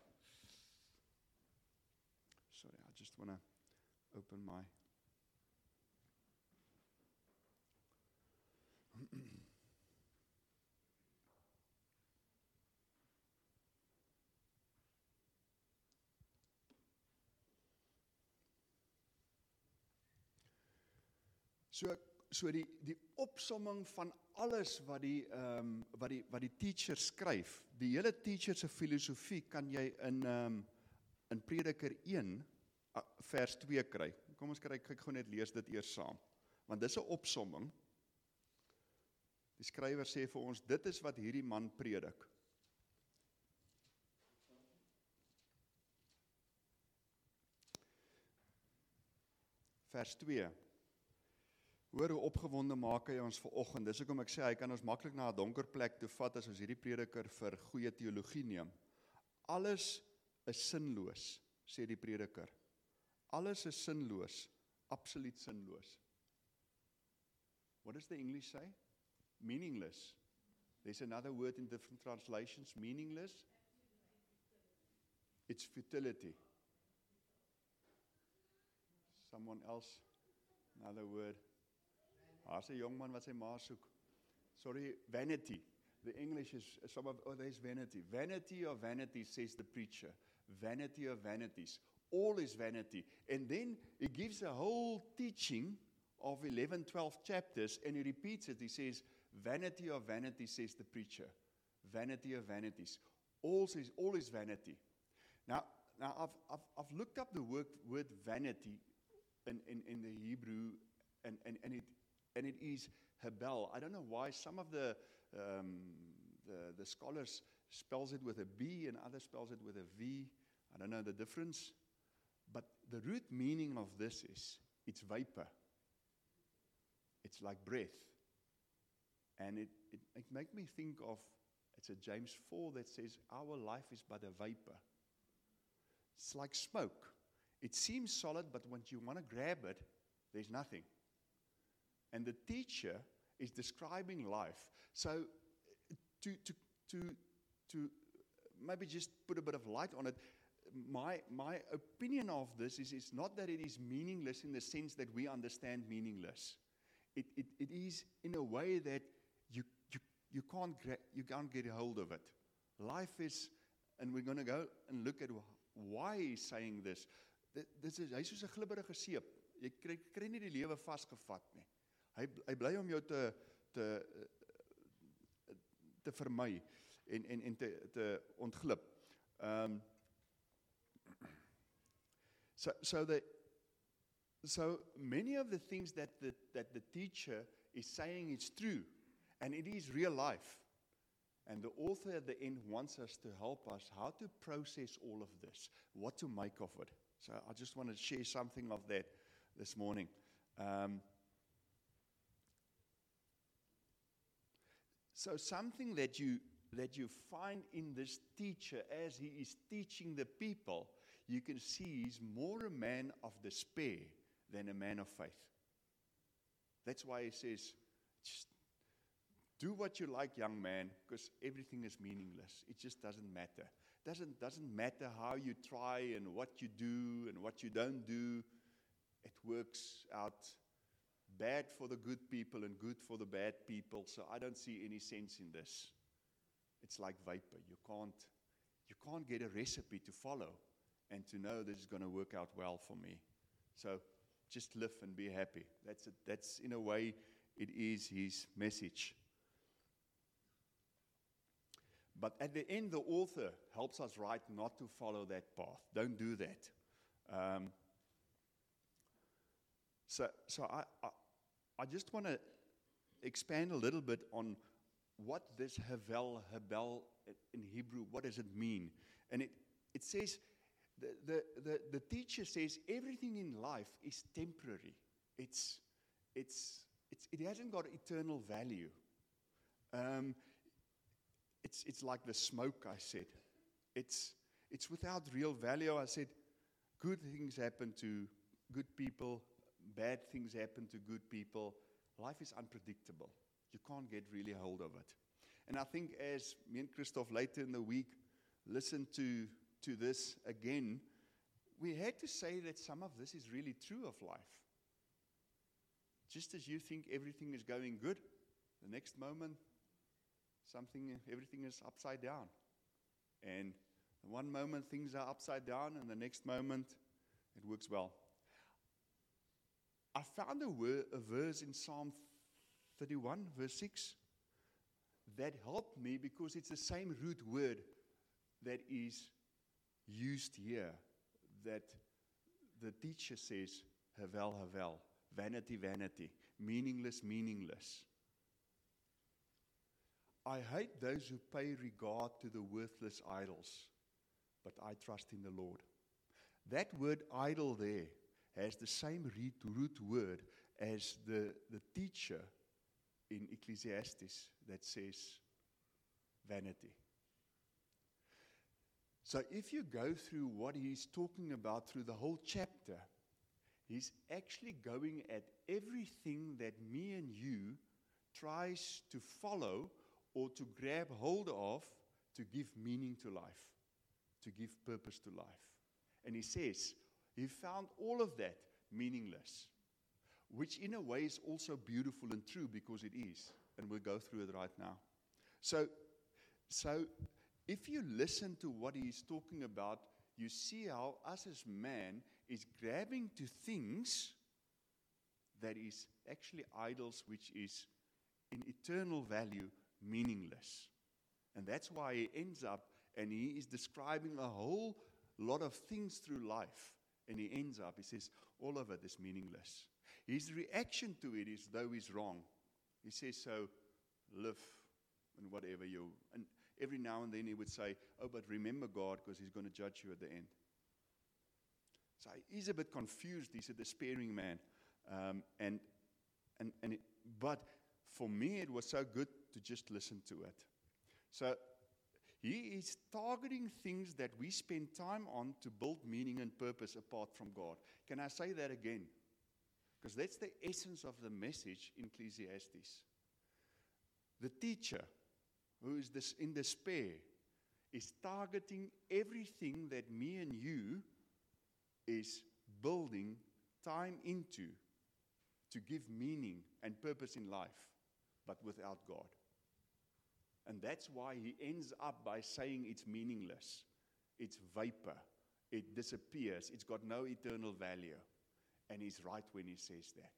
Sorry, I just want to open my... So, so die, die opsomming van alles wat die, um, wat, die, wat die teacher skryf, die hele teacher se filosofie kan jy in, um, in Prediker een vers twee kry. Kom ons kyk, kyk gou net lees dit eers saam. Want dis 'n opsomming. Die skrywer sê vir ons, dit is wat hierdie man predik. Vers twee. Hoor hoe opgewonde maak hy ons vanoggend. Dis hoekom ek sê hy kan ons maklik na 'n donker plek toe vat as ons hierdie prediker vir goeie teologie neem. Alles is sinloos, sê die prediker. Alles is sinloos, absoluut sinloos. What does the English say? Meaningless. There's another word in different translations, meaningless. It's futility. Someone else, another word. Daar's 'n jong man wat sy ma soek. Sorry, vanity. The English is, some of, oh, there's vanity. Vanity of vanities, says the preacher. Vanity of vanities. All is vanity. And then he gives a whole teaching of eleven, twelve chapters, and he repeats it. He says, vanity of vanities, says the preacher. Vanity of vanities. All is, all is vanity. Now, now I've, I've, I've looked up the word, word vanity in, in, in the Hebrew, and, and, and, it, and it is hebel. I don't know why some of the, um, the, the scholars spells it with a B and others spells it with a V. I don't know the difference. But the root meaning of this is, it's vapor. It's like breath. And it, it, it makes me think of, it's a James four that says, our life is but a vapor. It's like smoke. It seems solid, but when you want to grab it, there's nothing. And the teacher is describing life. So to, to, to, to maybe just put a bit of light on it, my, my opinion of this is it's not that it is meaningless in the sense that we understand meaningless. It, it, it is in a way that you, you, you, can't gra- you can't get a hold of it. Life is, and we're going to go and look at why he's saying this. Dit is, hy is soos 'n glibberige seep. Jy kry, kry nie die lewe vasgevat nie. Hy, hy bly om jou te, te, te vermy en, en, en te, te ontglip. Um, so, so, the, so many of the things that the, that the teacher is saying is true, and it is real life. And the author at the end wants us to help us how to process all of this, what to make of it. So I just want to share something of that this morning. Um, so something that you that you find in this teacher as he is teaching the people, you can see he's more a man of despair than a man of faith. That's why he says, just do what you like, young man, because everything is meaningless. It just doesn't matter. Doesn't doesn't matter how you try and what you do and what you don't do. It works out bad for the good people and good for the bad people. So I don't see any sense in this. It's like vapor. You can't you can't get a recipe to follow and to know this is going to work out well for me. So just live and be happy. That's it. That's in a way it is his message. But at the end, the author helps us right not to follow that path. Don't do that. Um, so so I, I, I just want to expand a little bit on what this Havel, Habel in Hebrew, what does it mean? And it, it says, the, the, the, the teacher says everything in life is temporary. It's, it's, it's, it hasn't got eternal value. Um, It's it's like the smoke, I said. It's it's without real value. I said, good things happen to good people, bad things happen to good people. Life is unpredictable. You can't get really hold of it. And I think as me and Christoph later in the week listened to, to this again, we had to say that some of this is really true of life. Just as you think everything is going good, the next moment, something, everything is upside down. And one moment things are upside down, and the next moment it works well. I found a, word, a verse in Psalm thirty-one, verse six, that helped me because it's the same root word that is used here, that the teacher says, Havel, Havel, vanity, vanity, meaningless, meaningless. I hate those who pay regard to the worthless idols, but I trust in the Lord. That word idol there has the same root word as the, the teacher in Ecclesiastes that says vanity. So if you go through what he's talking about through the whole chapter, he's actually going at everything that me and you tries to follow or to grab hold of to give meaning to life, to give purpose to life. And he says, he found all of that meaningless, which in a way is also beautiful and true because it is. And we'll go through it right now. So, so if you listen to what he's talking about, you see how us as man is grabbing to things that is actually idols, which is in eternal value meaningless. And that's why he ends up, and he is describing a whole lot of things through life. And he ends up, he says, all of it is meaningless. His reaction to it is though he's wrong. He says, so live and whatever you, and every now and then he would say, oh, but remember God, because he's going to judge you at the end. So he's a bit confused. He's a despairing man. Um, and, and, and it, but for me, it was so good to just listen to it. So he is targeting things that we spend time on to build meaning and purpose apart from God. Can I say that again? Because that's the essence of the message in Ecclesiastes. The teacher, who is this in despair, is targeting everything that me and you is building time into to give meaning and purpose in life, but without God. And that's why he ends up by saying it's meaningless. It's vapor. It disappears. It's got no eternal value. And he's right when he says that.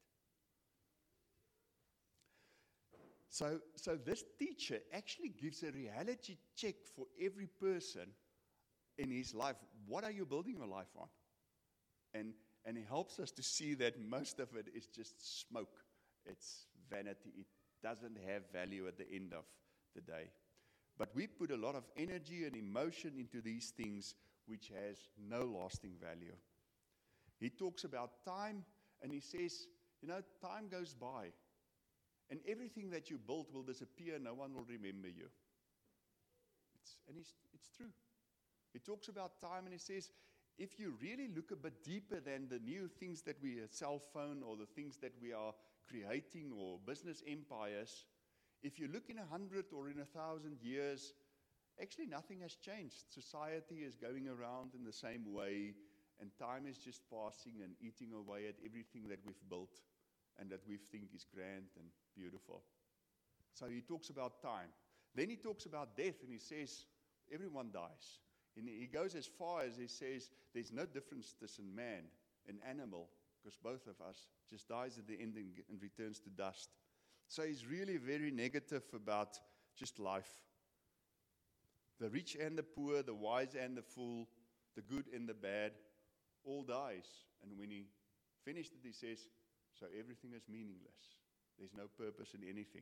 So, so this teacher actually gives a reality check for every person in his life. What are you building your life on? And, and he helps us to see that most of it is just smoke. It's vanity. It doesn't have value at the end of the day. But we put a lot of energy and emotion into these things which has no lasting value. He talks about time, and he says, you know, time goes by, and everything that you built will disappear. No one will remember you. It's, and it's, it's true. He talks about time, and he says, if you really look a bit deeper than the new things that we, a cell phone, or the things that we are creating, or business empires, if you look in a hundred or in a thousand years, actually nothing has changed. Society is going around in the same way, and time is just passing and eating away at everything that we've built and that we think is grand and beautiful. So he talks about time. Then he talks about death, and he says, everyone dies. And he goes as far as he says, there's no difference between man and animal, because both of us just dies at the end and, and returns to dust. So he's really very negative about just life. The rich and the poor, the wise and the fool, the good and the bad, all dies. And when he finished it, he says, so everything is meaningless. There's no purpose in anything.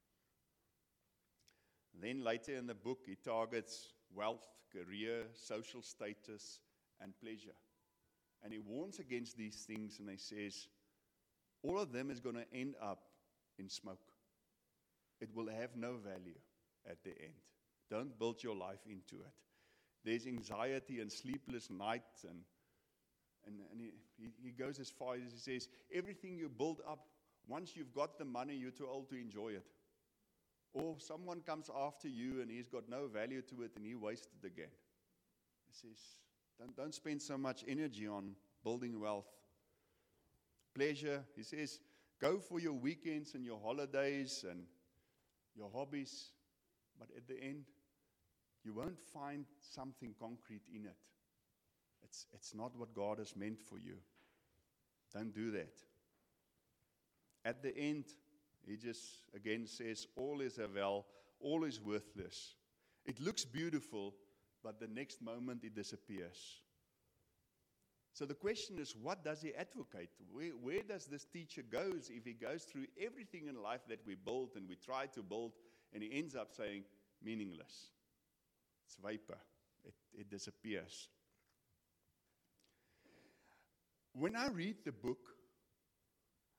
Then later in the book, he targets wealth, career, social status, and pleasure. And he warns against these things, and he says, all of them is going to end up in smoke. It will have no value at the end. Don't build your life into it. There's anxiety and sleepless nights, and and, and he, he, he goes as far as he says, everything you build up, once you've got the money, you're too old to enjoy it. Or someone comes after you and he's got no value to it and he wastes it again. He says, don't, don't spend so much energy on building wealth. Pleasure, he says, go for your weekends and your holidays and your hobbies, but at the end, you won't find something concrete in it. It's, it's not what God has meant for you. Don't do that. At the end, he just again says, all is a well, all is worthless. It looks beautiful, but the next moment it disappears. So the question is, what does he advocate? Where, where does this teacher go if he goes through everything in life that we build and we try to build, and he ends up saying, meaningless. It's vapor. It, it disappears. When I read the book,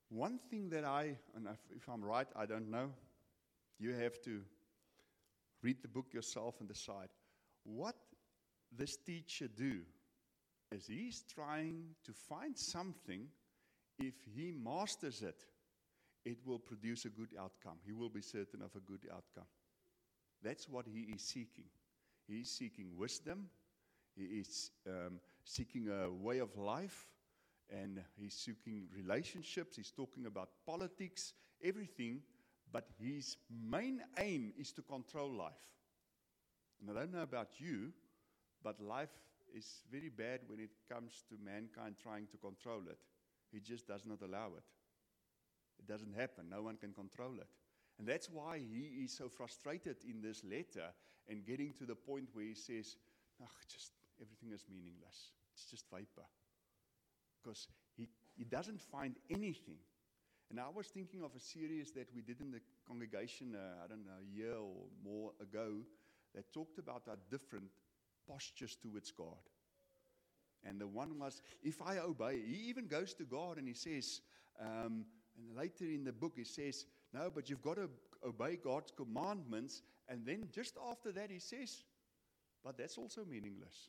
One thing that I, and if, if I'm right, I don't know, you have to read the book yourself and decide. What this teacher do is he's trying to find something, if he masters it, it will produce a good outcome. He will be certain of a good outcome. That's what he is seeking. He is seeking wisdom. He is um, seeking a way of life. And he's seeking relationships. He's talking about politics, everything. But his main aim is to control life. And I don't know about you, but life is very bad when it comes to mankind trying to control it. He just does not allow it. It doesn't happen. No one can control it. And that's why he is so frustrated in this letter and getting to the point where he says, "Ugh, just everything is meaningless. It's just vapor." Because he, he doesn't find anything. And I was thinking of a series that we did in the congregation, uh, I don't know, a year or more ago, that talked about our different postures towards God. And the one was, if I obey, he even goes to God and he says, um, and later in the book he says, no, but you've got to obey God's commandments. And then just after that he says, but that's also meaningless.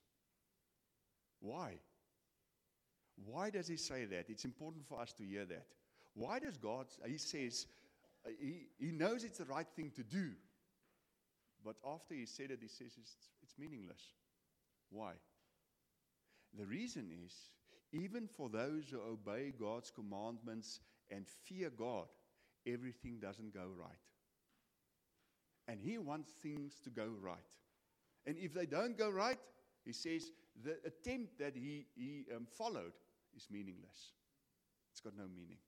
Why? Why does he say that? It's important for us to hear that. Why does God, he says, uh, he, he knows it's the right thing to do. But after he said it, he says it's, it's meaningless. Why? The reason is, even for those who obey God's commandments and fear God, everything doesn't go right. And he wants things to go right. And if they don't go right, he says the attempt that he, he um, followed is meaningless. It's got no meaning.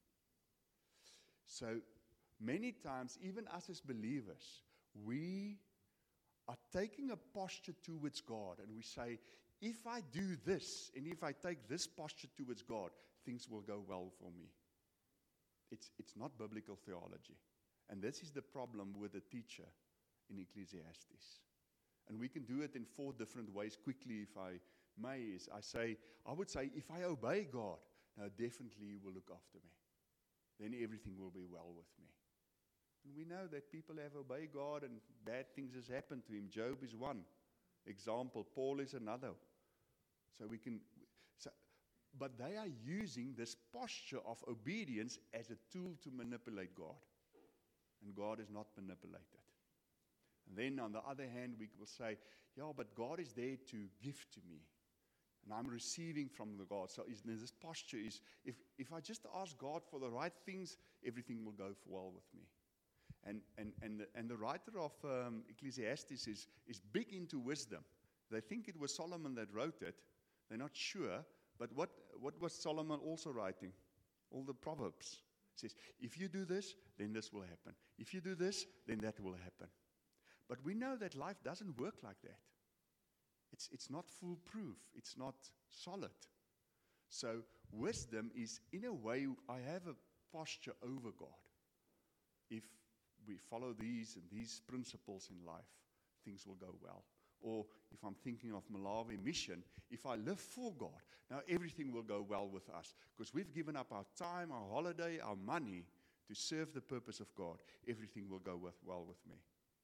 So many times, even us as believers, we are taking a posture towards God and we say, if I do this and if I take this posture towards God, things will go well for me. It's, it's not biblical theology. And this is the problem with the teacher in Ecclesiastes. And we can do it in four different ways quickly, if I may. Is I say, I would say, if I obey God, now definitely He will look after me. Then everything will be well with me. And we know that people have obeyed God and bad things has happened to him. Job is one example. Paul is another. So we can, so, but they are using this posture of obedience as a tool to manipulate God. And God is not manipulated. And then on the other hand, we will say, yeah, but God is there to give to me. And I'm receiving from the God. So is, this posture is, if, if I just ask God for the right things, everything will go well with me. And, and, and, the, and the writer of um, Ecclesiastes is, is big into wisdom. They think it was Solomon that wrote it. They're not sure. But what, what was Solomon also writing? All the Proverbs. It says, if you do this, then this will happen. If you do this, then that will happen. But we know that life doesn't work like that. It's, it's not foolproof. It's not solid. So wisdom is, in a way, I have a posture over God. If we follow these and these principles in life, things will go well. Or if I'm thinking of Malawi mission, if I live for God, now everything will go well with us. Because we've given up our time, our holiday, our money to serve the purpose of God. Everything will go with, well with me.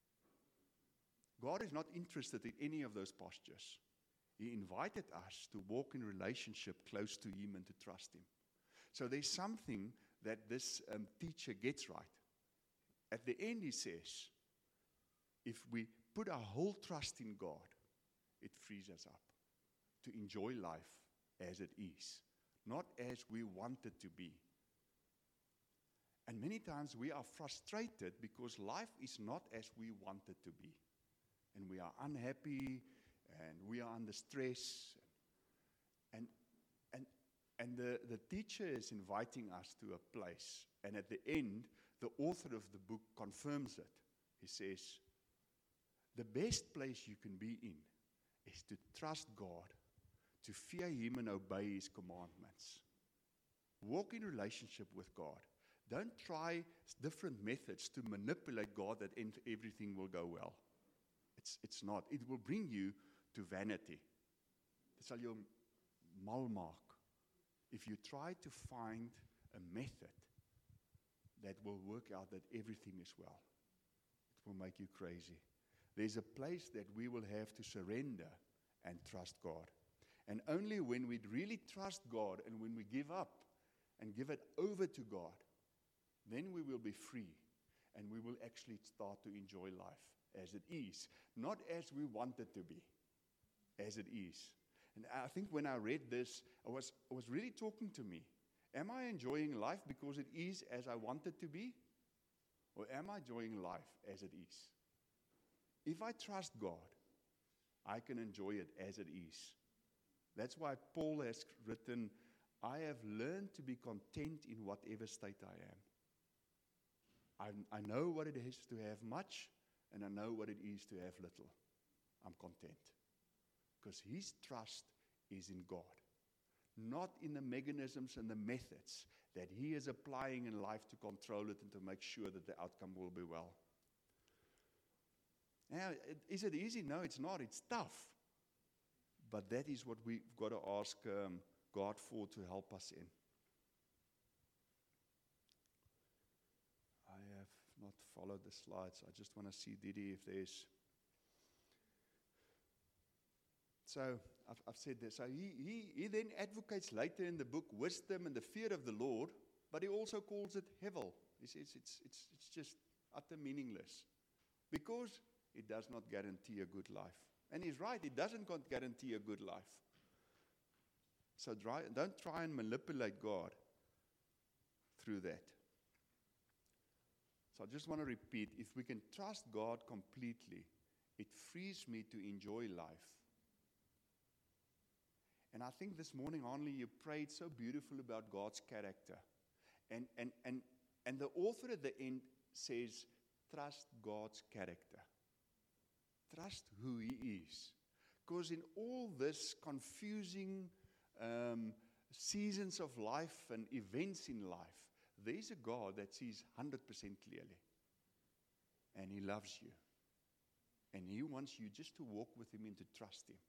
God is not interested in any of those postures. He invited us to walk in relationship close to Him and to trust Him. So there's something that this um, teacher gets right. At the end he says, if we put our whole trust in God, it frees us up to enjoy life as it is, not as we want it to be. And many times we are frustrated because life is not as we want it to be. And we are unhappy, and we are under stress. And, and, and the, the teacher is inviting us to a place. And at the end, the author of the book confirms it. He says, the best place you can be in is to trust God, to fear Him and obey His commandments. Walk in relationship with God. Don't try different methods to manipulate God that everything will go well. It's, it's not. It will bring you to vanity. Dit sal jou mal maak if you try to find a method that will work out that everything is well. It will make you crazy. There's a place that we will have to surrender and trust God. And only when we really trust God and when we give up and give it over to God, then we will be free and we will actually start to enjoy life as it is. Not as we want it to be, as it is. And I think when I read this, I was, it was really talking to me. Am I enjoying life because it is as I want it to be? Or am I enjoying life as it is? If I trust God, I can enjoy it as it is. That's why Paul has written, I have learned to be content in whatever state I am. I, I know what it is to have much, and I know what it is to have little. I'm content. Because his trust is in God, not in the mechanisms and the methods that he is applying in life to control it and to make sure that the outcome will be well. Now, is it easy? No, it's not. It's tough. But that is what we've got to ask um, God for to help us in. I have not followed the slides. I just want to see, Didi, if there's... So, I've, I've said this. So, he, he, he then advocates later in the book wisdom and the fear of the Lord, but he also calls it hevel. He says it's, it's, it's just utter meaningless because it does not guarantee a good life. And he's right, it doesn't guarantee a good life. So, try, don't try and manipulate God through that. So, I just want to repeat, if we can trust God completely, it frees me to enjoy life. And I think this morning, Hanley, you prayed so beautiful about God's character. And, and, and, and the author at the end says, trust God's character. Trust who he is. Because in all this confusing um, seasons of life and events in life, there's a God that sees one hundred percent clearly. And he loves you. And he wants you just to walk with him and to trust him.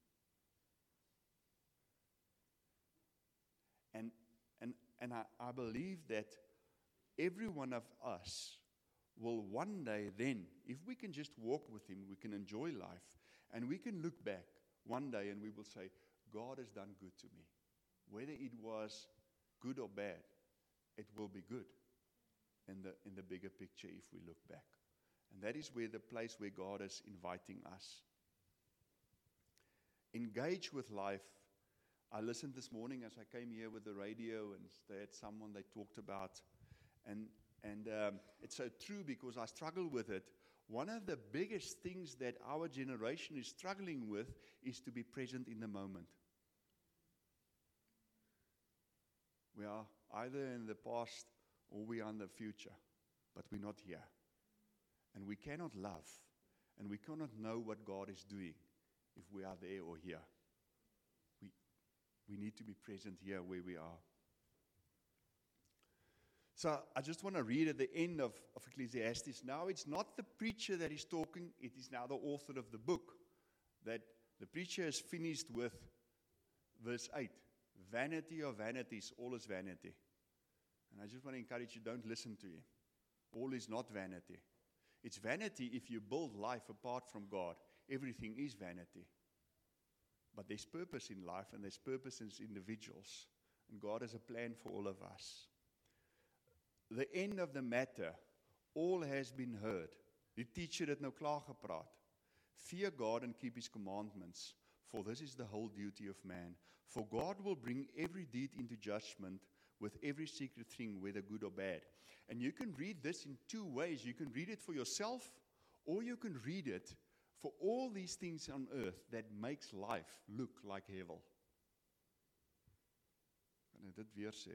And, and, and I, I believe that every one of us will one day then, if we can just walk with him, we can enjoy life, and we can look back one day and we will say, God has done good to me. Whether it was good or bad, it will be good in the, in the bigger picture if we look back. And that is where the place where God is inviting us. Engage with life. I listened this morning as I came here with the radio, and they had someone they talked about, and and um, it's so true because I struggle with it. One of the biggest things that our generation is struggling with is to be present in the moment. We are either in the past or we are in the future, but we're not here. And we cannot love, and we cannot know what God is doing if we are there or here. We, we need to be present here where we are. So I just want to read at the end of, of Ecclesiastes. Now it's not the preacher that is talking, it is now the author of the book. That the preacher has finished with verse eight. Vanity of vanities, all is vanity. And I just want to encourage you, don't listen to him. All is not vanity. It's vanity if you build life apart from God. Everything is vanity. But there's purpose in life, and there's purpose in individuals. And God has a plan for all of us. The end of the matter, all has been heard. Die teacher het nou klaar gepraat. Fear God and keep his commandments, for this is the whole duty of man. For God will bring every deed into judgment with every secret thing, whether good or bad. And you can read this in two ways. You can read it for yourself, or you can read it for all these things on earth that makes life look like hell. Kan ek dit weer sê?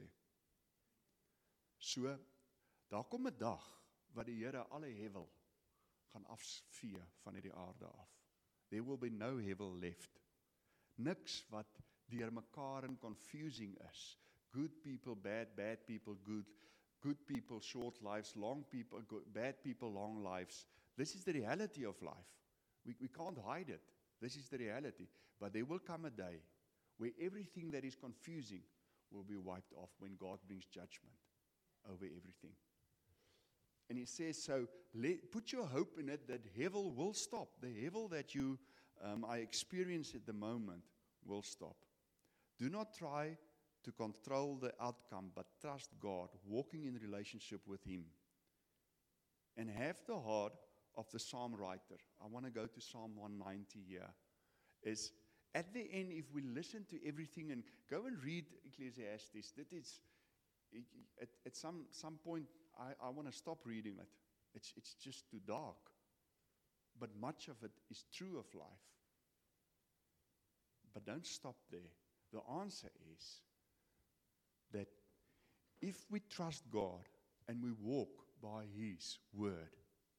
So, daar kom 'n dag wat die Here alle hevel gaan afvee van hierdie aarde af. There will be no hevel left. Niks wat deur mekaar en confusing is. Good people, bad, bad people, good. Good people, short lives, long people, good, bad people, long lives. This is the reality of life. We, we can't hide it. This is the reality. But there will come a day where everything that is confusing will be wiped off when God brings judgment over everything. And he says, so let, put your hope in it that hevel will stop. The hevel that you um, I experience at the moment will stop. Do not try to control the outcome, but trust God, walking in relationship with Him. And have the heart of the psalm writer. I want to go to Psalm one ninety here. Is at the end, if we listen to everything and go and read Ecclesiastes, that is, at, at some, some point, I, I want to stop reading it. It's, it's just too dark. But much of it is true of life. But don't stop there. The answer is that if we trust God and we walk by His word,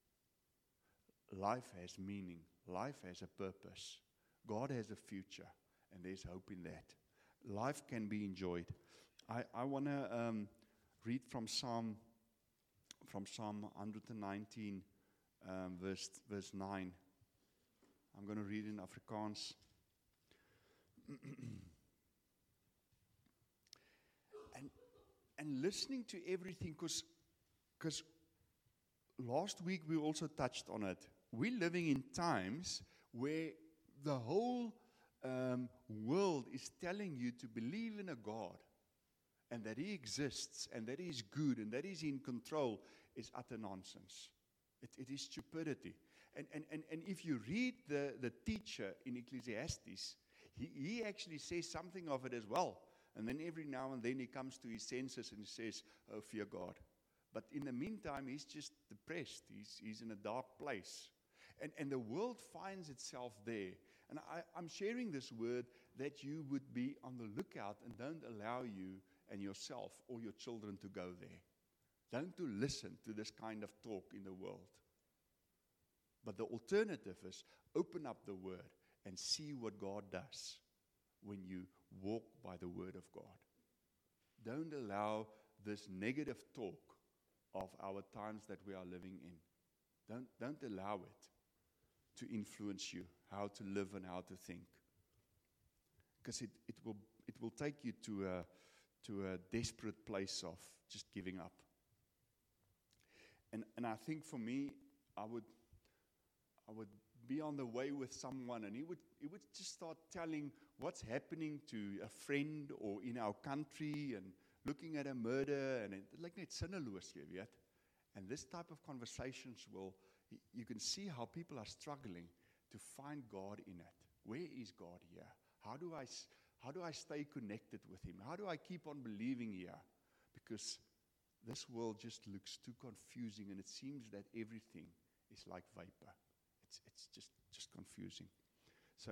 life has meaning. Life has a purpose. God has a future, and there's hope in that. Life can be enjoyed. I, I want to um, read from Psalm from Psalm one nineteen, um, verse verse nine. I'm going to read in Afrikaans. and and listening to everything, because because last week we also touched on it. We're living in times where the whole um, world is telling you to believe in a God and that He exists and that He is good and that He's in control is utter nonsense. It, it is stupidity. And, and, and, and if you read the, the teacher in Ecclesiastes, he, he actually says something of it as well. And then every now and then he comes to his senses and he says, oh, fear God. But in the meantime, he's just depressed. He's, he's in a dark place. And, and the world finds itself there. And I, I'm sharing this word that you would be on the lookout and don't allow you and yourself or your children to go there. Don't to listen to this kind of talk in the world. But the alternative is open up the word and see what God does when you walk by the word of God. Don't allow this negative talk of our times that we are living in. Don't, don't allow it to influence you, how to live and how to think. Because it, it will it will take you to a, to a desperate place of just giving up. And and I think for me, I would I would be on the way with someone and he would he would just start telling what's happening to a friend or in our country and looking at a murder and it, like net sinneloos, jy weet. And this type of conversations will, you can see how people are struggling to find God in it. Where is God here? How do I, how do I stay connected with Him? How do I keep on believing here? Because this world just looks too confusing and it seems that everything is like vapor. It's, it's just, just confusing. So,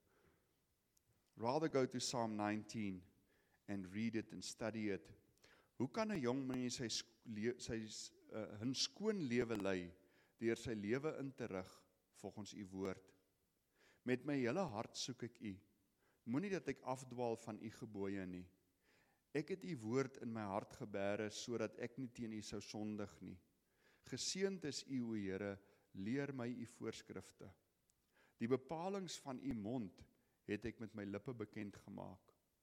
rather go to Psalm nineteen and read it and study it. Hoe kan 'n jong mens sy, sy uh, hun skoon lewe lei deur sy lewe in te rig volgens U woord? Met my hele hart soek ek U. Moenie dat ek afdwaal van U gebooie nie. Ek het U woord in my hart gebere sodat ek nie teen U sou sondig nie. Geseënd is U, o Here, leer my U voorskrifte. Die bepalings van U mond het ek met my lippe bekend gemaak.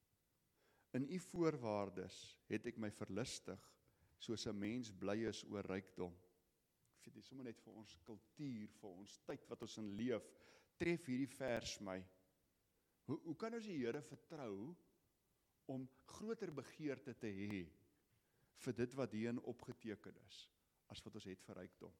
In U voorwaardes het ek my verlustig, soos 'n mens bly is oor rykdom. Ek vind dit sommer net vir ons kultuur, vir ons tyd wat ons in leef, tref hierdie vers my. Hoe, hoe kan ons die Here vertrou om groter begeerte te hê vir dit wat hierin opgeteken is, as wat ons het vir rykdom?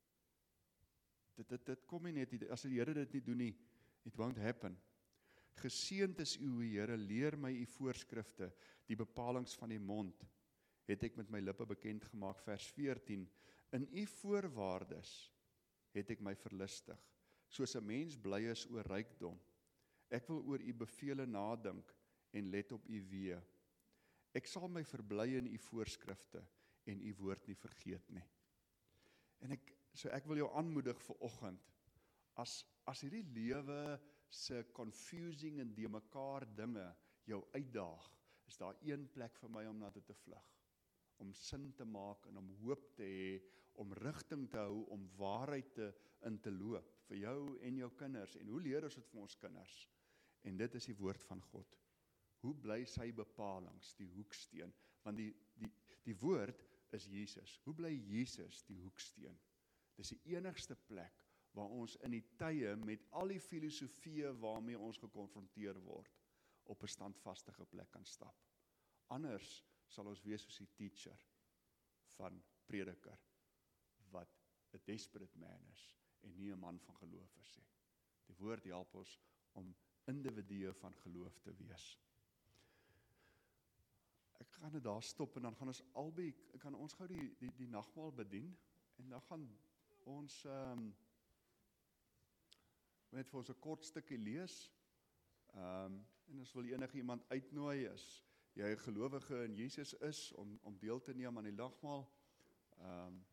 Dit, dit, dit kom nie net, as die Here dit nie doen nie, it won't happen. Geseënd is U, o Here, leer my U voorskrifte, die bepalings van U mond, het ek met my lippe bekend gemaak. Vers veertien, in U voorwaardes het ek my verlustig, soos 'n mens bly is oor rykdom. Ek wil oor U bevele nadink en let op U weë. Ek sal my verbly in U voorskrifte en U woord nie vergeet nie. En ek, so ek wil jou aanmoedig vir oggend, as, as hierdie lewe se confusing en de mekaar dinge jou uitdaag, is daar een plek vir my om na dit te vlug, om sin te maak en om hoop te hê, om rigting te hou, om waarheid te, in te loop, vir jou en jou kinders. En hoe leer ons dit vir ons kinders? En dit is die woord van God. Hoe bly sy bepalings, die hoeksteen? Want die, die, die woord is Jesus. Hoe bly Jesus die hoeksteen? Dis die enigste plek waar ons in die tye met al die filosofieë waarmee ons gekonfronteer word, op 'n standvastige plek kan stap. Anders sal ons wees soos die teacher van prediker, wat 'n desperate man is, en nie 'n man van geloof is nie. Die woord help ons om individue van geloof te wees. Ek gaan dit daar stop, en dan gaan ons albei, kan ons gou die, die, die nagmaal bedien, en dan gaan ons um, net vir ons 'n kort stukkie lees, um, en ons wil enige iemand uitnooi, as jy 'n gelowige in Jesus is, om, om deel te neem aan die nagmaal, um,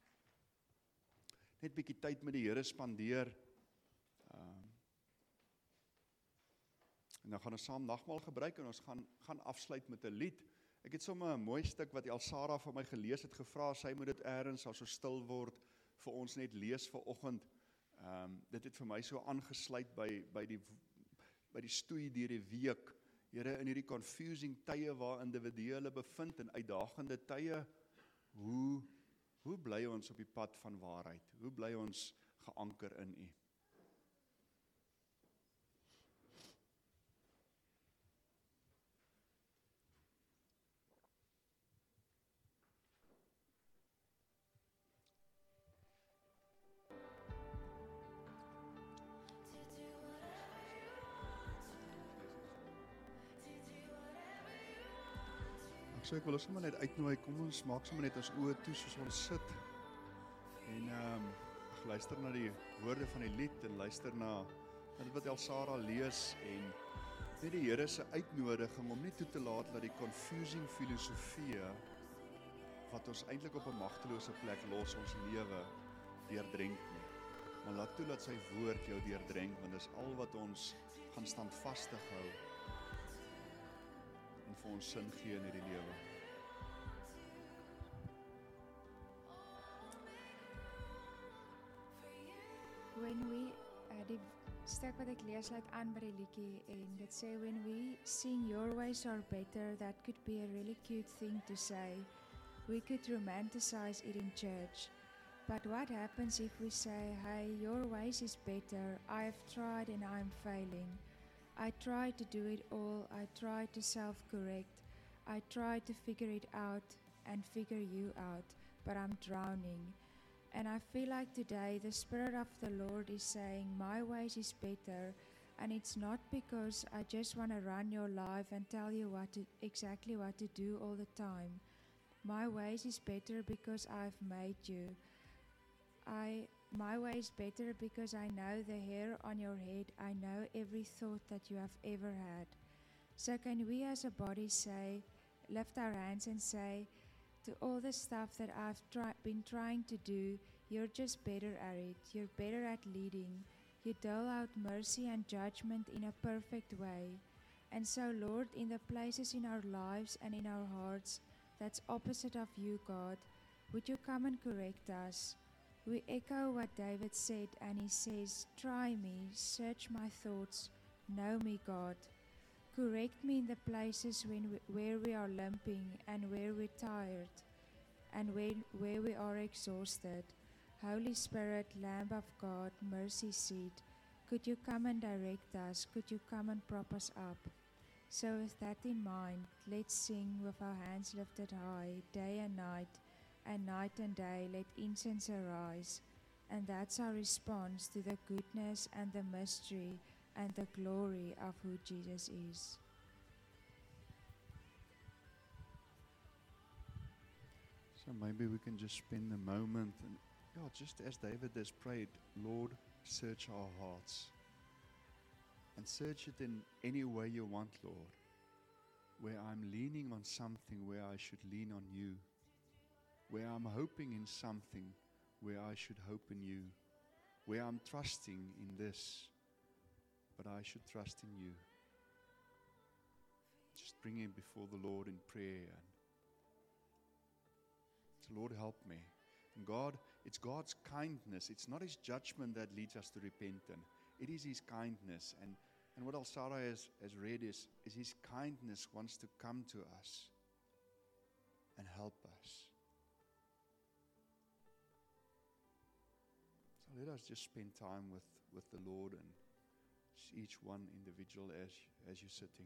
net bietjie tyd met die Here spandeer, um, en dan gaan ons saam nagmaal gebruik, en ons gaan, gaan afsluit met 'n lied. Ek het sommer 'n mooi stuk wat Elsara vir my gelees het, gevra, sy moet dit eers, as so stil word, vir ons net lees vir oggend. Um, dit het vir my so aangesluit by, by die, by die stoei deur die week. Here, in hierdie confusing tye waar individue hulle bevind, en uitdagende tye, hoe, hoe bly ons op die pad van waarheid? Hoe bly ons geanker in U? So ek wil ons sommer net uitnooi, kom ons maak sommer net ons oë toe soos ons sit, en um, luister na die woorde van die lied, en luister na, na dit wat Elsara lees, en net die Here se uitnodiging om nie toe te laat dat die confusing filosofie, wat ons eintlik op 'n magtelose plek los ons lewe, deurdrenk nie. Maar laat toe dat sy woord jou deurdrenk, want dis al wat ons gaan standvastig hou, en vir ons sin gee in hierdie lewe. When we, uh, die stuk wat ek lees sluit aan by die liedjie, en dit sê, when we sing your ways are better, that could be a really cute thing to say. We could romanticize it in church. But what happens if we say, hey, your ways is better, I have tried and I'm failing. I tried to do it all, I tried to self-correct, I tried to figure it out and figure you out, but I'm drowning. And I feel like today the Spirit of the Lord is saying, my ways is better, and it's not because I just want to run your life and tell you what to, exactly what to do all the time. My ways is better because I've made you. I My way is better because I know the hair on your head. I know every thought that you have ever had. So can we as a body say, lift our hands and say, to all the stuff that I've try- been trying to do, you're just better at it. You're better at leading. You dole out mercy and judgment in a perfect way. And so, Lord, in the places in our lives and in our hearts that's opposite of you, God, would you come and correct us? We echo what David said, and he says, try me, search my thoughts, know me, God. Correct me in the places when we, where we are limping and where we're tired and where, where we are exhausted. Holy Spirit, Lamb of God, mercy seat, could you come and direct us? Could you come and prop us up? So with that in mind, let's sing with our hands lifted high, day and night, and night and day let incense arise, and that's our response to the goodness and the mystery and the glory of who Jesus is. So maybe we can just spend a moment, and yeah, just as David has prayed, Lord, search our hearts, and search it in any way you want, Lord, where I'm leaning on something where I should lean on you, where I'm hoping in something where I should hope in you, where I'm trusting in this, but I should trust in you. Just bring him before the Lord in prayer. And so, Lord, help me. And God, it's God's kindness. It's not his judgment that leads us to repentance. It is his kindness. And, and what Elsara has, has read is, is his kindness wants to come to us and help us. let us just spend time with, with the Lord and just each one individual as, as you're sitting.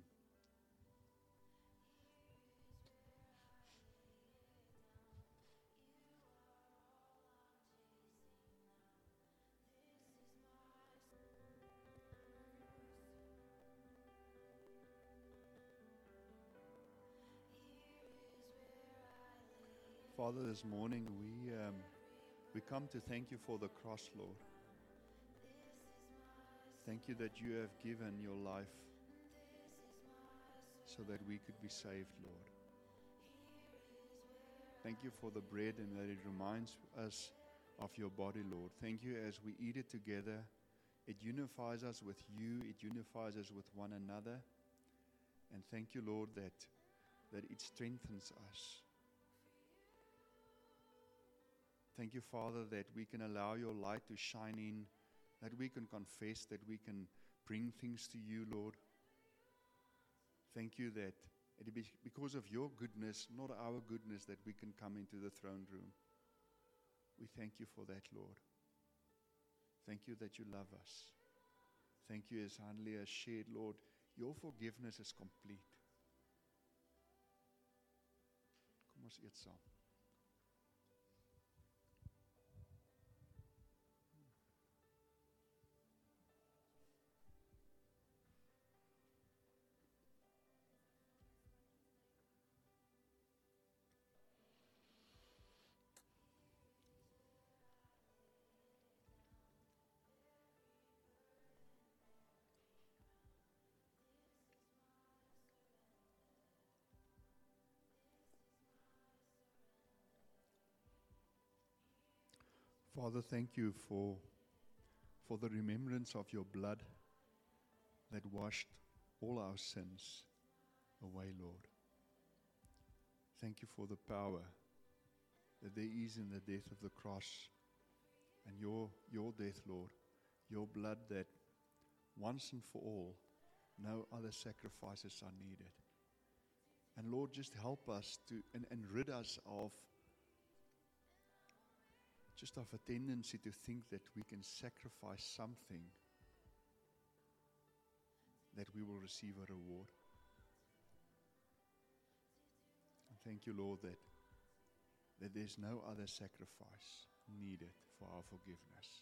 Father, this morning we um, we come to thank you for the cross, Lord. Thank you that you have given your life so that we could be saved, Lord. Thank you for the bread and that it reminds us of your body, Lord. Thank you as we eat it together. It unifies us with you. It unifies us with one another. And thank you, Lord, that, that it strengthens us. Thank you, Father, that we can allow your light to shine in, that we can confess, that we can bring things to you, Lord. Thank you that it is because of your goodness, not our goodness, that we can come into the throne room. We thank you for that, Lord. Thank you that you love us. Thank you, as Hanley has shared, Lord, your forgiveness is complete. Kom ons eet saam. Father, thank you for, for the remembrance of your blood that washed all our sins away, Lord. Thank you for the power that there is in the death of the cross and your, your death, Lord, your blood that once and for all, no other sacrifices are needed. And Lord, just help us to and, and rid us of just of a tendency to think that we can sacrifice something that we will receive a reward. And thank you, Lord, that, that there's no other sacrifice needed for our forgiveness.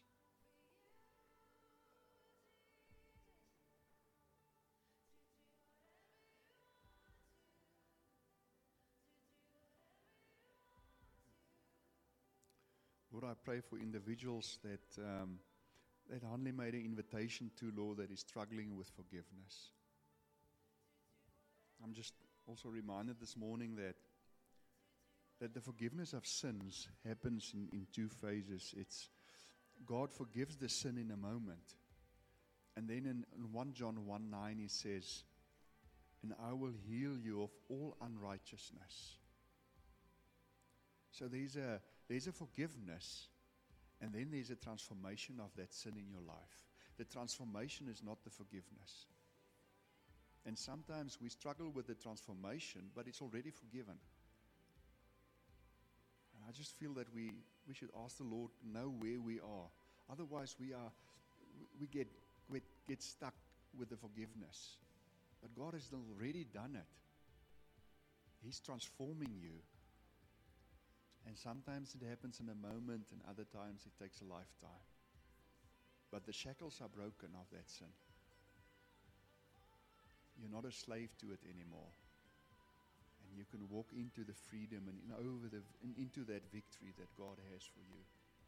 Lord, I pray for individuals that um, that Hanley made an invitation to, Lord, that is struggling with forgiveness. I'm just also reminded this morning that that the forgiveness of sins happens in, in two phases. It's God forgives the sin in a moment. And then in, in First John one nine he says, and I will heal you of all unrighteousness. So there's a There's a forgiveness, and then there's a transformation of that sin in your life. The transformation is not the forgiveness. And sometimes we struggle with the transformation, but it's already forgiven. And I just feel that we, we should ask the Lord to know where we are. Otherwise we are we get, get get stuck with the forgiveness. But God has already done it. He's transforming you. And sometimes it happens in a moment, and other times it takes a lifetime. But the shackles are broken of that sin. You're not a slave to it anymore. And you can walk into the freedom and in over the in, into that victory that God has for you.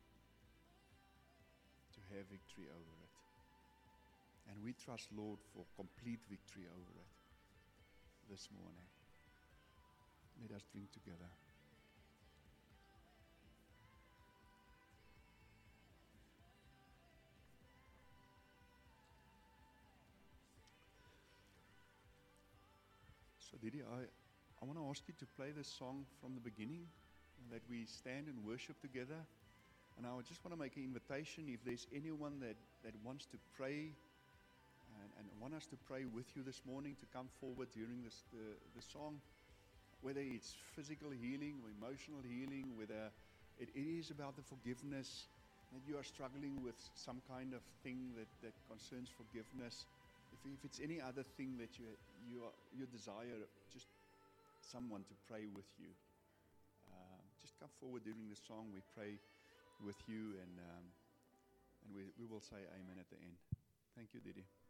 To have victory over it. And we trust, Lord, for complete victory over it this morning. Let us drink together. So Didi, I, I want to ask you to play this song from the beginning, that we stand and worship together. And I just want to make an invitation, if there's anyone that, that wants to pray and, and want us to pray with you this morning, to come forward during this, the, the song, whether it's physical healing or emotional healing, whether it, it is about the forgiveness, that you are struggling with some kind of thing that, that concerns forgiveness, if, if it's any other thing that you you are, you desire, just someone to pray with you, uh, just come forward during the song. We pray with you, and um, and we, we will say amen at the end. Thank you, Didi.